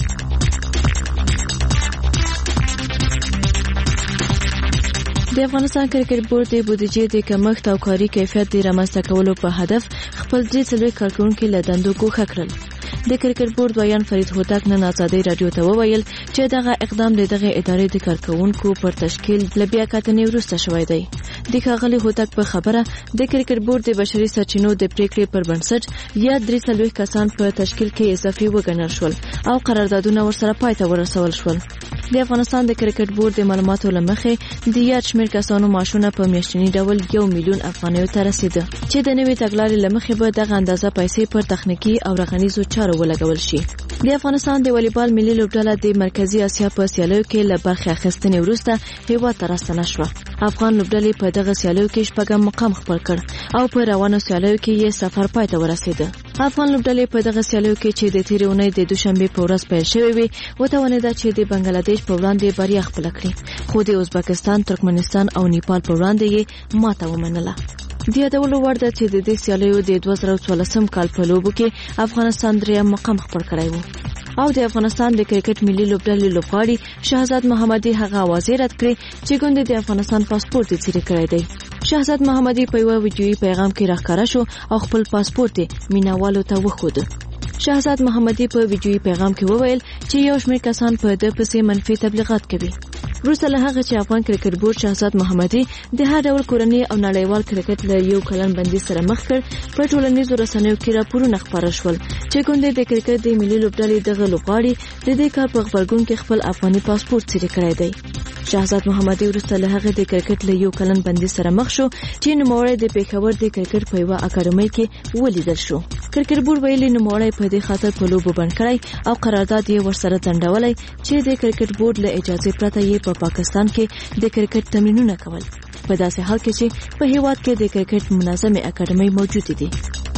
د افغانستان کرکټ بورډ د بودیجې د کمښت او کاري کیفیت د رامنځته کولو په هدف خپل درې څلوېښت کارکوونکي له دندو ګوښه کړل. د کرکټ بورډ ویان فرید هوتک نن ازادۍ راډیو ته وویل چې دغه اقدام د دغه ادارې د کارکوونکو پر تشکیل له بیاکتنې وروسته شوی دی. د ښاغلي هوتک په خبره د کرکټ بورډ د بشري سرچینو د پریکړې پر بنسټ یا درې څلوېښت کسان په تشکیل کې اضافي وګڼل شول او قراردادونه ورسره پای ته ورسول شول. د افغانستان د کرکټ بورډ د معلوماتو له مخې د یاد شمېر کسانو معاشونه په میاشتني ډول یو میلیون افغانیو ته رسیده چې د نوې تګلارې له مخې به دغه اندازه پیسې پر تخنیکي او رغنیزو چارو ولګول شي. د افغانستان د والیبال ملي لوبډله د مرکزی اسیا په سیالیو کې له برخې اخیستنې وروسته هیواد ته راستنه شوه. افغان لوبډلې په دغه سیالیو کې شپږم مقام خپل کړ او په روانو سیالیو کې یې سفر پای ته ورسېده. افغان لوبډلې په دغه سیالیو کې چې د تیرې اونۍ د دوشنبې په ورځ پیل شوې وي وتوانېده چې د بنگلادیش په وړاندې بریا خپله کړي، خو د ازبکستان، ترکمنستان او نیپال په وړاندې یې ماته ومنله. د یادولو وړ ده چې د دې سیالیو د دوه زره څوارلسم کال په لوبو کې افغانستان دریم مقام خپل کړی و او د افغانستان د کرکټ ملي لوبډلې لوبغاړي شهزاد محمدي هغه اوازې رد کړې چې ګوندې د افغانستان پاسپورت یې څیرې کړی دی. شهزاد محمدي په یوه ویډیویي پیغام کې راښکاره شو او خپل پاسپورت یې مینوالو ته وښود. شهزاد محمدي په ویډیویي پیغام کې وویل چې یو شمېر کسان په ده پسې منفي تبلیغات کوي. وروسته له هغه چې افغان کرکټ بورډ شهزاد محمدي د هر ډول کورني او نړیوال کرکټ له یو کلن بندي سره مخ کړ، په ټولنیزو رسنیو کې راپورونه خپاره شول چې ګوندې د کرکټ د ملي لوبډلې دغه لوبغاړي د دې کار په غبرګون کې خپل افغاني پاسپورت څیرې کړی دی. شهزاد محمدي وروسته له هغه د کرکټ له یو کلن بندي سره مخ شو چې نوموړی د پېښور د کرکټ په یوه اکاډمۍ کې ولیدل شو. کرکټ بورډ ویلي نوموړی په دې خاطر په لوبو بند کړی او قرارداد یې ورسره ځنډولی چې د کرکټ بورډ له اجازې پرته یې په پاکستان کې د کرکټ تمرینونه کول، په داسې حال کې چې په هیواد کې د کرکټ منظمې اکاډمۍ موجودې دي.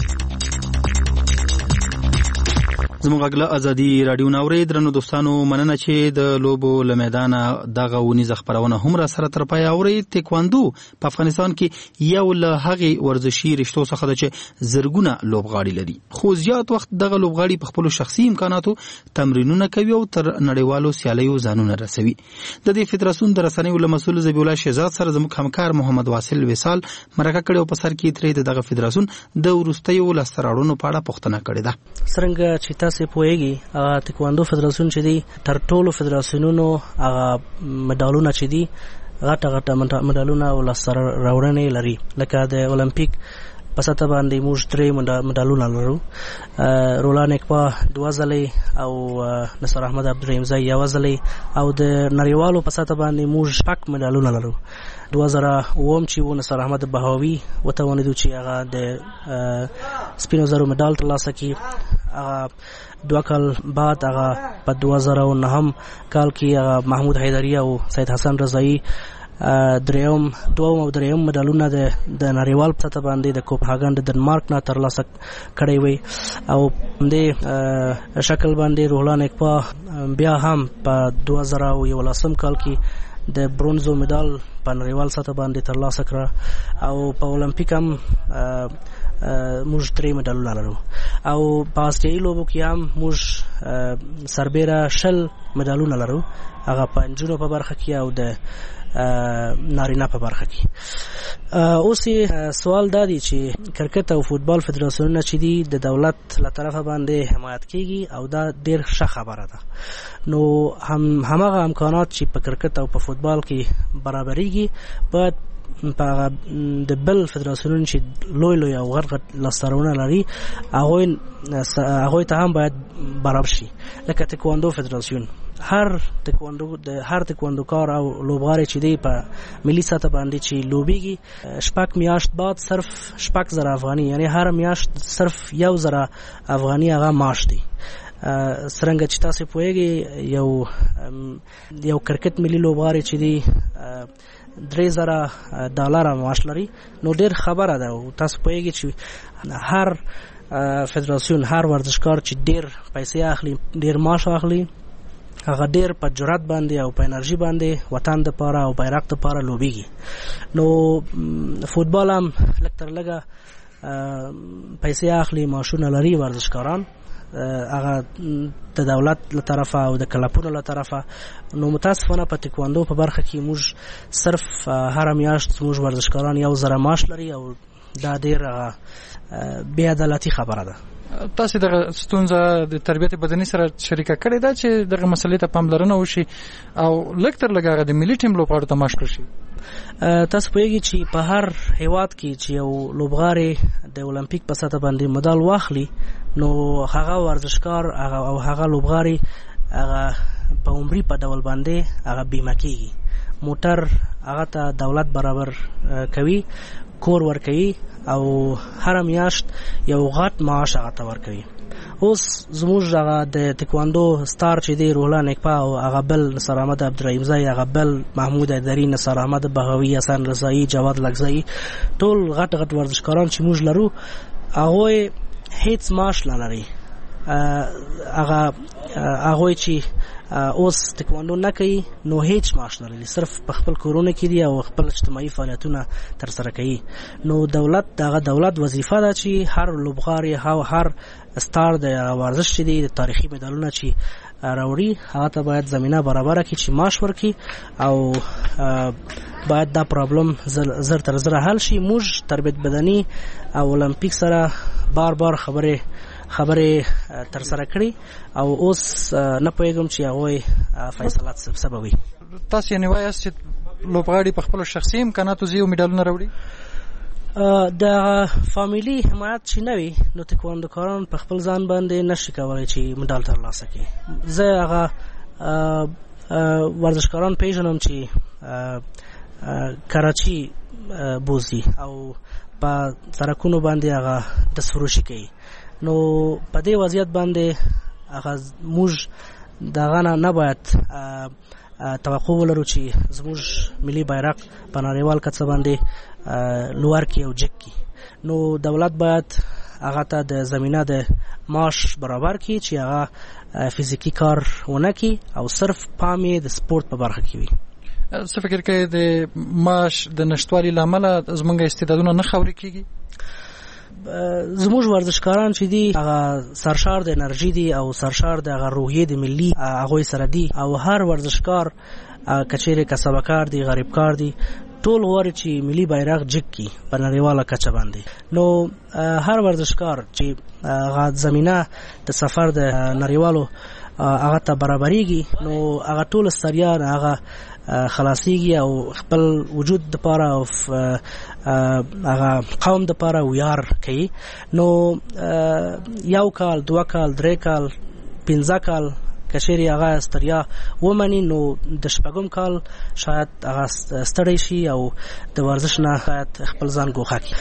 زموږ غږ له ازادي راډیو ناورې درنو دوستانو، مننه چې د لوبو له میدانه دغه ونیزه خپرونه هم را سره تر پایه اورئ. تکواندو په افغانستان کې یو له هغې ورزشي رشتو څخه ده چې زرګونه لوبغاړي لري، خو زیات وخت دغه لوبغاړي په خپلو شخصي امکاناتو تمرینونه کوي او تر نړیوالو سیالیو ځانونه رسوي. د دې فدراسیون د رسنیو له مسؤل ذبیح الله شهزاد سره زموږ همکار محمد واصل وصال مرکه کړې او په سر کې ترې د دغه فدراسیون د وروستیو لاسته راوړنو په اړه پوښتنه کړې ده. څرنګه چې تاسې پوهیږي هغه تکواندو فدراسیون چې دی تر ټولو فدراسیونونو هغه مډالونه چې دي غټه غټه مډالونه او لاسته راوړنې لري، لکه د اولمپیک په سطح باندې موږ درې مډالونه لرو، رولان اکبا دوه ځلې او نصر احمد عبدالرحیمزی یوه ځلې، او د نړیوالو په سطح باندې موږ شپږ مډالونه لرو. دوه زره اووم چې و نصر احمد بهاوي وتوانېدو چې هغه د سپینو زرو مډال ترلاسه کړي. هغه دوه کال بعد هغه په دوه زره نهم کال کې هغه محمود حیدري او سید حسن رضایی دریم دوم او دریم مډالونه د د نړیوال په سطح باندې د کوپنهاګن د ډنمارک نه ترلاسه کړی وي. او دې شکل باندې روحلان اکبا بیا هم په دوه زره یولسم کال کې د برونزو مډال په نړیوال سطح باندې ترلاسه کړه، او په اولمپیک هم موږ درې مډالونه لرو، او په آسیایي لوبو کې هم موږ سربیره شل مډالونه لرو، هغه په نجونو په برخه کې او د نارینه په برخه کې. اوس سوال دا دی چې کرکټ او فوتبال فدراسیونونه چې دي د دولت له طرفه باندې حمایت کیږي او دا ډیر ښه خبره ده، نو هم همغه امکانات چې په کرکټ او په فوتبال کې برابرېږي باید په د بل فدراسیونونو چې لوی لوی او غټ غټ لاسته راوړنې لري هغوی ته هم باید برابر شي. لکه تکواندو فدراسیون هر تکواندو د هر تکواندوکار او لوبغاړی چې دی په ملي سطح باندې چې لوبیږي شپږ میاشت بعد صرف شپږ زره افغاني، یعنی هر میاشت صرف یو زره افغاني هغه معاش دی. سرنګ چې تاسو پوهیږئ یو یو کرکټ ملي لوبغاړی چې دی درې زره ډالر معاش لري نو ډیر خبره ده. تاسو پوهیږئ چې هر فدراسیون هر ورزشکار چې ډیر پیسې اخلي ډیر معاش اخلي هغه ډیر په جرأت باندې او په انرژي باندې وطن د پاره او بیرغ د پاره لوبيږي. نو فوتبال هم لږ تر لږه پیسې اخلي معاشونه لري ورزشکاران هغه د دولت له طرفه او د کلبونو له طرفه. نو متاسفانه په تکواندو په برخه کې موږ صرف هر میاشت موږ ورزشکاران یو زره معاش لري او دا ډیر بې عدالتي خبره ده. تاسو د ستونزه د تربیت بدني سره شریکه کړې ده چې دغه مسلې ته پاملرنه وشي او لږ تر لږه د ملي ټیم لوبغاړو ته معاش کړي. تاسو پوهیږئ چې په هر هیواد کې چې یو لوبغاړی د اولمپیک په سطح باندې مډال واخلي نو هغه ورزشکار او هغه لوبغاړی هغه په عمري په ډول باندې هغه بیمه کیږي. موټر هغه ته دولت برابر کوي، کور ورکوي او هر میاشت یو غټ معاش هغه ته ورکوي. اوس زموږ هغه د تکواندو ستار چې دی رولا نکپا او هغه بل نصر احمد عبدالرحیمزی، هغه بل محمود ایدری، نصر احمد بهوی، حسن رضایی، جواد لکزئی، ټول غټ غټ ورزشکاران چې موږ لرو هغه هیڅ معاش نه لري. هغه هغه چې اوس تکواندو نه کوي نو هیڅ معاش نه لري، صرف په خپل کورونه کې دی او خپل اجتماعي فعالیتونه تر سره کوي. نو دولت دغه دولت وظیفه ده چې هر لوبغاړی او هر ستار د ورزش چې دی د تاریخي مډالونه چې راوړي هغه ته باید زمينه برابر کړي چې معاش ورکړي او باید دا پرابلم زر تر زر حل شي. موږ تربیت بدني او اولمپیک سره بار بار خبره خبره تر سره کړي او اوس نه پوهیږم چې هغه فیصلات سبب وي. تاسو یې وایي چې لوبغاړي په خپل شخصي امکاناتو زیو میډالونه راوړي. د فامیلی حمایت چې نه وي نو تکواندوکاران په خپل ځان باندې نشي کولای چې میډال ترلاسه کړي. زه هغه ورزشکاران پیژنم چې کراچي بوزي او په سرکونو باندې هغه دسفروشي کوي. نو په دې وضعیت باندې هغه موږ دغه نه باید توقع ولرو چې زموږ ملي بیرغ په نړیوال کچه باندې لوړ کی او جګ کی. نو دولت باید هغه ته د زمينه د معاش برابر کی چې هغه فزیکی کار ونه کی او صرف پامې د سپورت په برخه کې وي. څه فکر کوي د معاش د نشټوالي لامل زمونږ استعدادونه نه خوري کیږي؟ زموږ ورزشکاران چې دي هغه سرشار د انرژي دي او سرشار د هغه روحیې د ملي هغه سره دي او هر ورزشکار کچېره کسبکار دي غریب کار دي ټول غواړي چې ملي بیرغ جګ کی په نړیواله کچه باندې. نو هر ورزشکار چې هغه زمينه د سفر د نړیوالو هغه ته برابرېږي نو هغه ټول ستړیا هغه خلاصيږي او خپل وجود د پاره او هغه قوم د پاره ویار کوي. نو یو کال دوه کال درې کال پنځه کال کشيري هغه ستړیا ومني نو د شپږم کال شاید هغه ستړی شي او د ورزش نه شاید خپل ځان ګوښه کړي.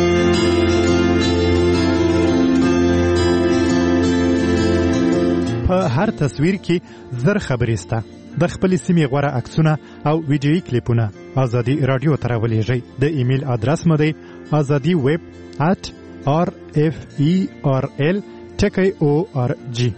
په هر تصویر کې زر خبرې سته. د خپل سیمې غوړه عکسونه او ویډیویي کلیپونه ازادي رادیو ته راولېږئ. د ایمیل ادرس مو دی ازادي ویب at r f e r l ټکی o r g.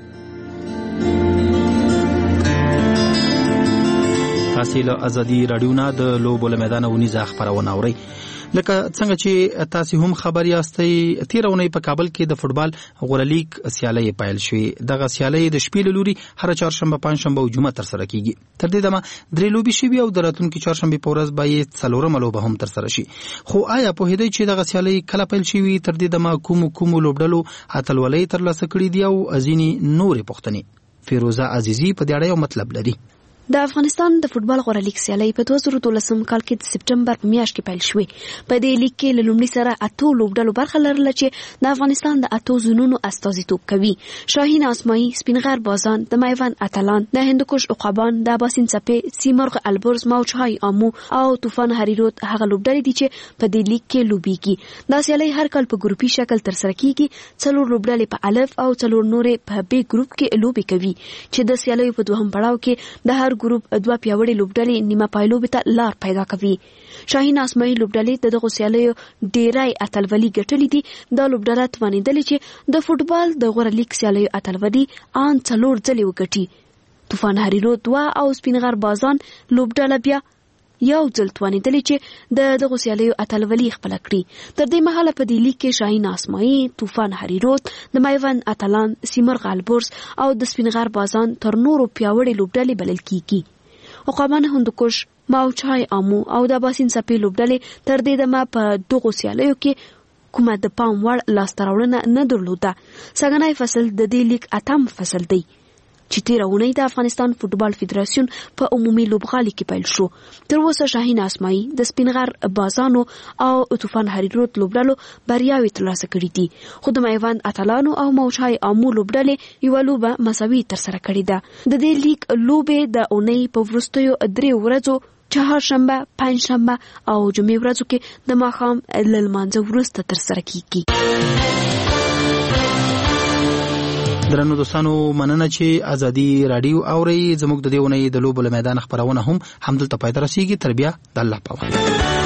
تاسو له ازادي رادیو نه د لوبو له میدان ونیزه خبرونه اورئ. لکه څنګه چې تاسو هم خبر یاستئ تیرونی په کابل کې د فوتبال غورلیګ سیالي پیل شوې. دغه سیالي د شپې لوري هر چهارشنبه پنځشنبه او جمعه تر سره کیږي. تر دې دمه درې لوبي شوي او د راتلونکي چهارشنبه په ورځ به څلورمه لوبه هم تر سره شي. خو آیا په هدي چې دغه سیالي کله پیل شوې تر دې دمه کوم کوم لوبډلو اتلولۍ تر لاسه کړې دي او ازيني نورې پښتني؟ فیروزه عزیزی په دې اړه یو مطلب لري. د افغانستان د فوټبال غوره لیګ سیالۍ په دوه زره دولسم کال کې د سپټمبر په میاشت کې پیل شوې. په دې لیګ کې له لومړي سره اتو لوبډلو برخه لرله چې د افغانستان د اتو زونونو استازیتوب کوي. شاهین اسماعي، سپینغر بازان، د میوند اتلان، د هندوکش عقابان، د اباسین څپې، سیمرغ البرز، موجهای آمو او طوفان هریرود هغه لوبډلې دي چې په دې لیګ کې لوبېږي. دا سیالۍ هر کال په ګروپي شکل ترسره کیږي. څلور لوبډلې په الف او څلور نورې په بي ګروپ کې لوبې کوي چې د سیالیو په دوهم پړاو کې د هر ګروپ دوه پیاوړې لوبډلې نیمه پایلوبې ته لار پیدا کوي. شاهین اسماعي لوبډلې د دغو سیالیو ډیری اتلولي ګټلې دي. دا لوبډله توانېدلې چې د فوټبال د غوره لیګ سیالیو اتلولي ان څلور ځلې وګټي. طوفان هریرود دوه او سپینغر بازان لوبډله بیا یو ځل توانېدلې چې د دغو سیالیو اتلولي خپله کړي. تر دې مهاله په دې لیګ کې شاهین اسماعي، طوفان هریرود، د میوند اتلان، سیمرغ البرز او د سپینغر بازان تر نورو پیاوړې لوبډلې بلل کیږي. عقابان هندوکش، موجهای آمو او د اباسین څپې لوبډلې تر دې دمه په دغو سیالیو کې کومه د پام وړ لاسته راوړنه نه درلوده. سږنی فصل د دې لیګ اتم فصل دی چې تیره اونۍ د افغانستان فوټبال فدراسیون په عمومي لوبغالي کې پیل شو. تر اوسه شاهین اسماعي، د سپینغر بازانو او طوفان هریرود لوبډلو بریاوې ترلاسه کړې دي، خو د میوند اتلانو او موجهای آمو لوبډلې یوه لوبه مساوي ترسره کړې ده. د دې لیګ لوبې د اونۍ په وروستیو درې ورځو چهارشنبه، پنجشنبه او جمعې ورځو کې د ماښام له لمانځه وروسته ترسره کیږي. درنو دوستانو، مننه چې ازادي رادیو اوري. زموږ د دې ونې د لوبو له میدان خبرونه هم همدلته پای ته رسیږي. تر بیا د الله په امان.